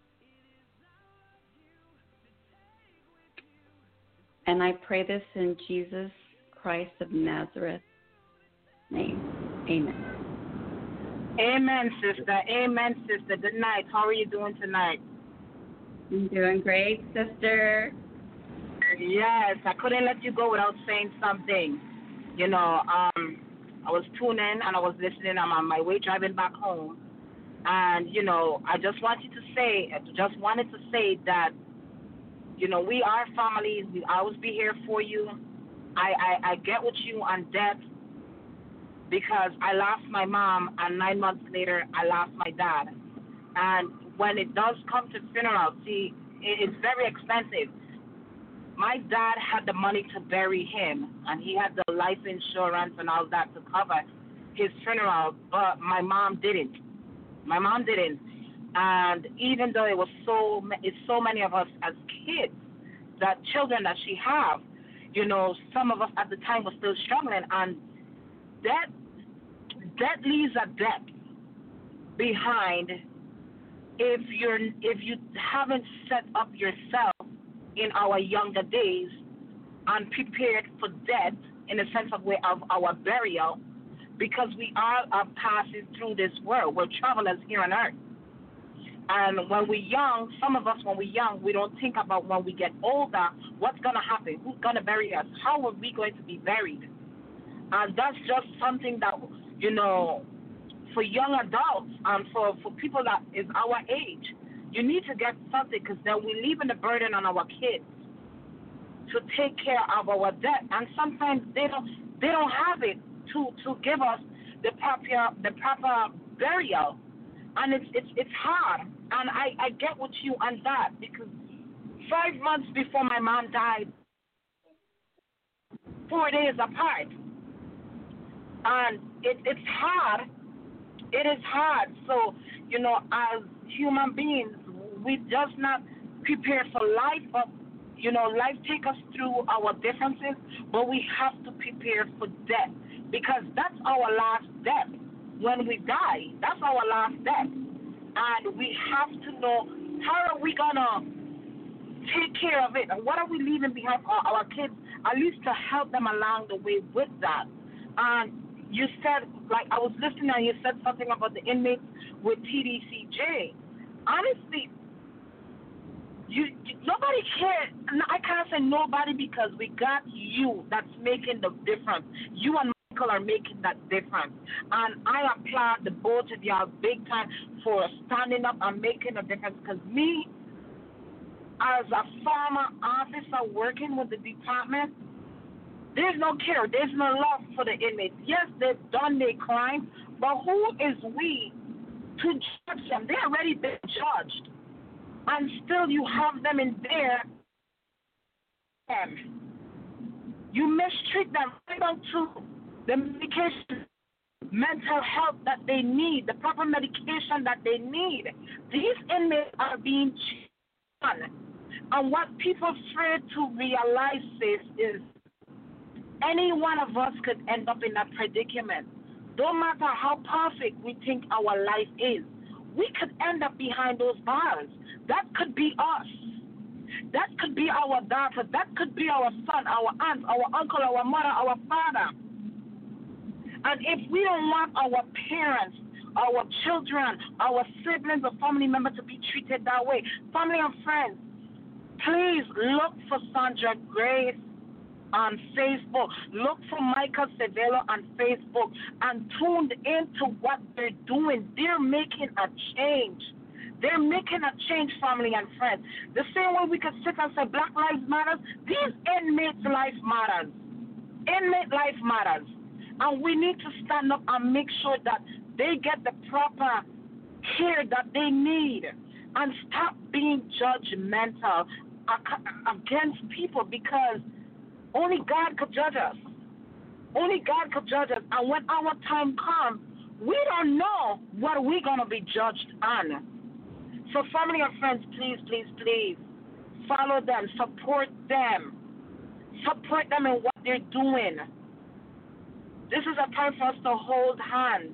And I pray this in Jesus Christ of Nazareth' name. Amen. Amen, sister. Amen, sister. Good night. How are you doing tonight? I'm doing great, sister. Yes, I couldn't let you go without saying something. I was tuning and I was listening. I'm on my way driving back home. And, I just wanted to say that, we are families. We always be here for you. I get with you on death because I lost my mom, and 9 months later, I lost my dad. And when it does come to funeral, see, it's very expensive. My dad had the money to bury him, and he had the life insurance and all that to cover his funeral, but my mom didn't. And even though it's so many of us as kids, that children that she have, some of us at the time were still struggling, and that leaves a debt behind if you haven't set up yourself in our younger days and prepared for death in the sense of our burial, because we all are passing through this world. We're travelers here on earth. And when we're young, some of us, when we're young, we don't think about when we get older, what's going to happen, who's going to bury us, how are we going to be buried. And that's just something that, for young adults and for people that is our age, you need to get something, because then we're leaving the burden on our kids to take care of our debt. And sometimes they don't have it to give us the proper burial. And it's hard. And I get with you on that, because 5 months before my mom died, 4 days apart. And it's hard. It is hard. So, as human beings, we just not prepared for life, but, life take us through our differences, but we have to prepare for death, because that's our last death. When we die, that's our last death. And we have to know, how are we going to take care of it? And what are we leaving behind for our kids, at least to help them along the way with that? And you said, like, I was listening and you said something about the inmates with TDCJ. Honestly, nobody cares. I can't say nobody, because we got you that's making the difference. You and Michael are making that difference. And I applaud the both of y'all big time for standing up and making a difference, because me, as a former officer working with the department, there's no care. There's no love for the inmates. Yes, they've done their crime, but who is we to judge them? They're already been judged. And still you have them in there. You mistreat them right on to the medication, mental health that they need, the proper medication that they need. These inmates are being cheated. And what people fail to realize is any one of us could end up in that predicament. No matter how perfect we think our life is, we could end up behind those bars. That could be us. That could be our daughter. That could be our son, our aunt, our uncle, our mother, our father. And if we don't want our parents, our children, our siblings or family members to be treated that way, family and friends, please look for Sandra Grace on Facebook. Look for Michael Cervello on Facebook and tuned into what they're doing. They're making a change. They're making a change, family and friends. The same way we can sit and say Black Lives Matter, these inmates' life matters. Inmate life matters. And we need to stand up and make sure that they get the proper care that they need, and stop being judgmental against people, because only God could judge us. Only God could judge us. And when our time comes, we don't know what we're going to be judged on. So family and friends, please, please, please, follow them, support them. Support them in what they're doing. This is a time for us to hold hands.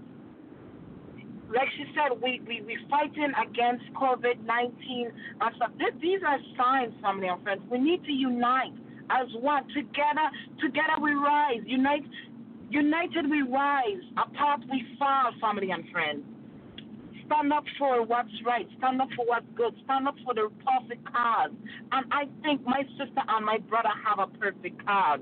Like she said, we're fighting against COVID-19 and stuff. These are signs, family and friends. We need to unite as one. Together we rise. United we rise. Apart we fall, family and friends. Stand up for what's right. Stand up for what's good. Stand up for the perfect cause. And I think my sister and my brother have a perfect cause.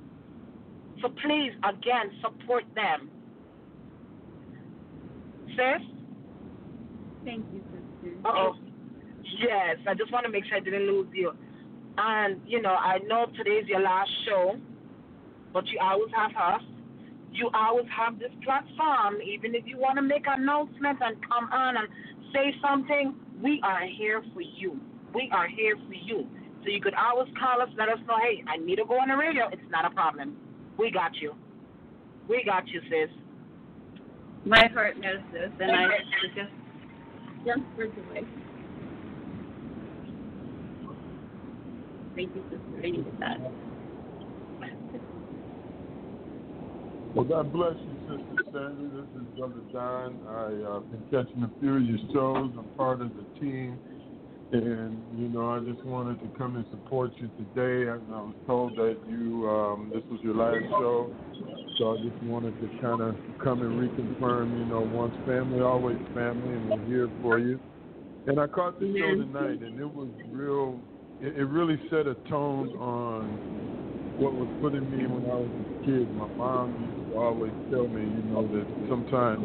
So please, again, support them. Sis? Thank you, sister. Yes, I just want to make sure I didn't lose you. And, I know today's your last show, but you always have us. You always have this platform. Even if you want to make an announcement and come on and say something, we are here for you. We are here for you. So you could always call us, let us know, hey, I need to go on the radio. It's not a problem. We got you. We got you, sis. My heart knows this, and I just jump for joy. Thank you, sister. I needed that. Well, God bless you, Sister Sandy. This is Brother Don. I've been catching a few of your shows. I'm part of the team. And, I just wanted to come and support you today. I was told that this was your last show. So I just wanted to kind of come and reconfirm, once family, always family, and we're here for you. And I caught the show tonight, and it was real. It really set a tone on what was put in me when I was a kid. My mom used to always tell me, that sometimes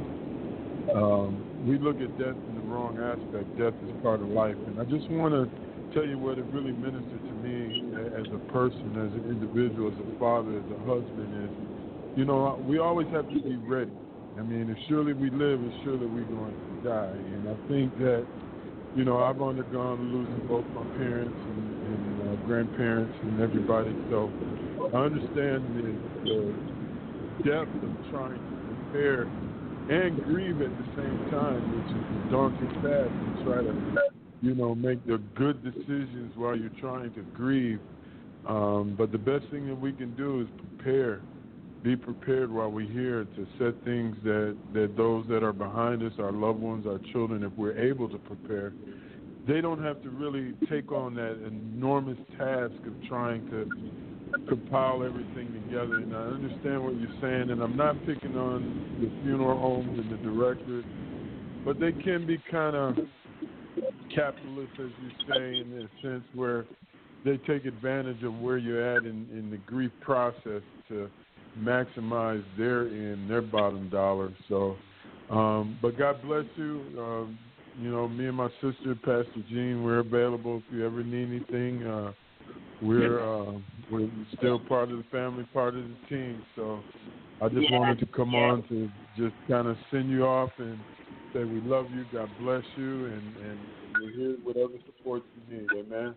we look at death in the wrong aspect. Death is part of life. And I just want to tell you what it really ministered to me as a person, as an individual, as a father, as a husband is, we always have to be ready. I mean, as surely we live, as surely we're going to die. And I think that, I've undergone losing both my parents and grandparents and everybody. So I understand the depth of trying to prepare and grieve at the same time, which is a daunting task, and try to, make the good decisions while you're trying to grieve. But the best thing that we can do is prepare. Be prepared while we're here to set things that those that are behind us, our loved ones, our children, if we're able to prepare, they don't have to really take on that enormous task of trying to compile everything together. And I understand what you're saying, and I'm not picking on the funeral homes and the directors, but they can be kind of capitalist, as you say, in a sense where they take advantage of where you're at in the grief process to maximize their bottom dollar. So, but God bless you. Me and my sister, Pastor Jean, we're available if you ever need anything. We're still part of the family, part of the team. So I just wanted to come on to just kind of send you off and say we love you, God bless you, and we're here with whatever support you need. Amen.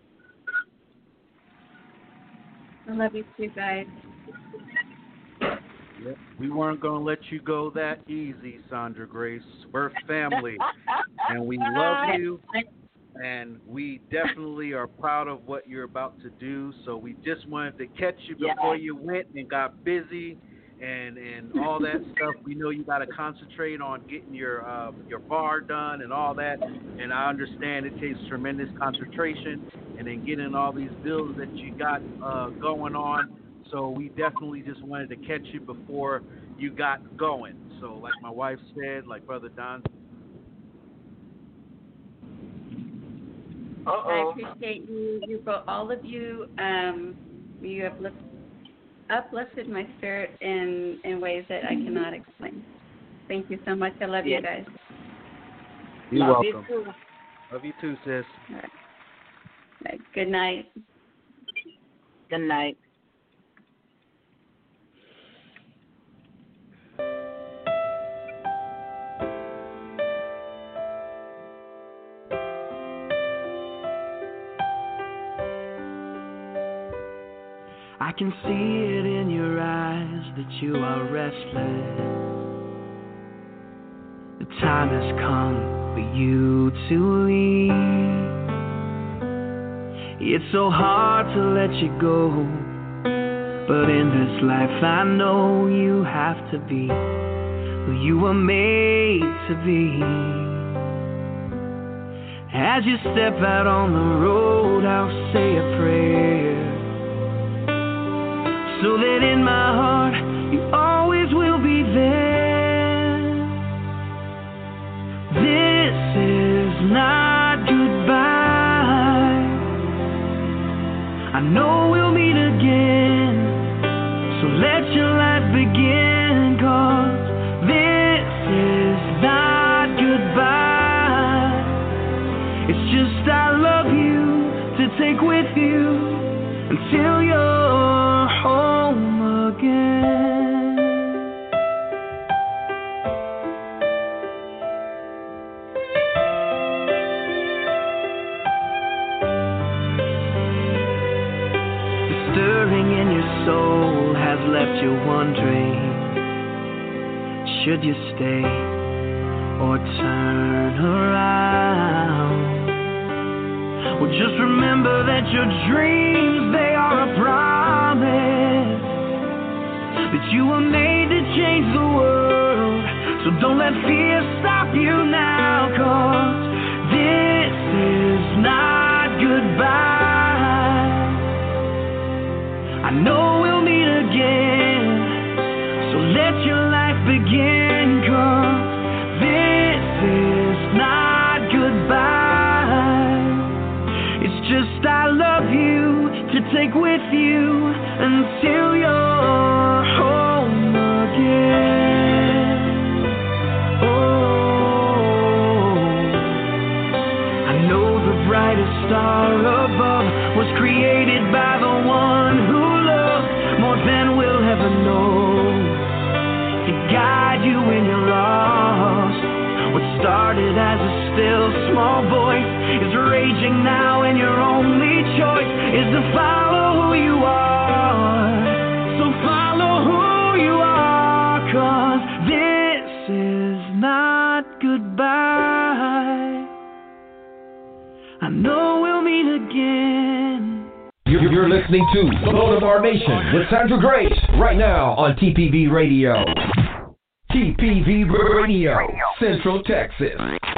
I love you too, guys. Yep. We weren't going to let you go that easy, Sandra Grace. We're family, and we love you, and we definitely are proud of what you're about to do. So we just wanted to catch you before you went and got busy and all that stuff. We know you got to concentrate on getting your bar done and all that, and I understand it takes tremendous concentration, and then getting all these bills that you got going on. So we definitely just wanted to catch you before you got going. So like my wife said, like Brother Don. I appreciate you both, all of you. You have uplifted my spirit in ways that I cannot explain. Thank you so much. I love you guys. You're welcome. Love you too, sis. All right. Good night. Good night. I can see it in your eyes that you are restless. The time has come for you to leave. It's so hard to let you go, but in this life I know you have to be who you were made to be. As you step out on the road, I'll say a prayer, so that in my heart you always will be there. This is not goodbye. I know we'll meet again, so let your life begin, 'cause this is not goodbye. take with you until you're home again. The stirring in your soul has left you wondering, should you stay or turn around? Well, just remember that your dreams, they are a promise, that you were made to change the world. So don't let fear stop you now, 'cause this is not goodbye. I know we'll meet again, so let your life begin, 'cause this is not goodbye. It's just I love you to take with you until you're home again. Oh, I know the brightest star above was created by the one who loves more than we'll ever know, to guide you when you're lost. What started as a still small voice is raging now, and your only choice is to follow who you are. So follow who you are, 'cause this is not goodbye. I know we'll meet again. You're listening to The Lord of Our Nation with Sandra Grace right now on TPV Radio. TPV Radio, Central Texas.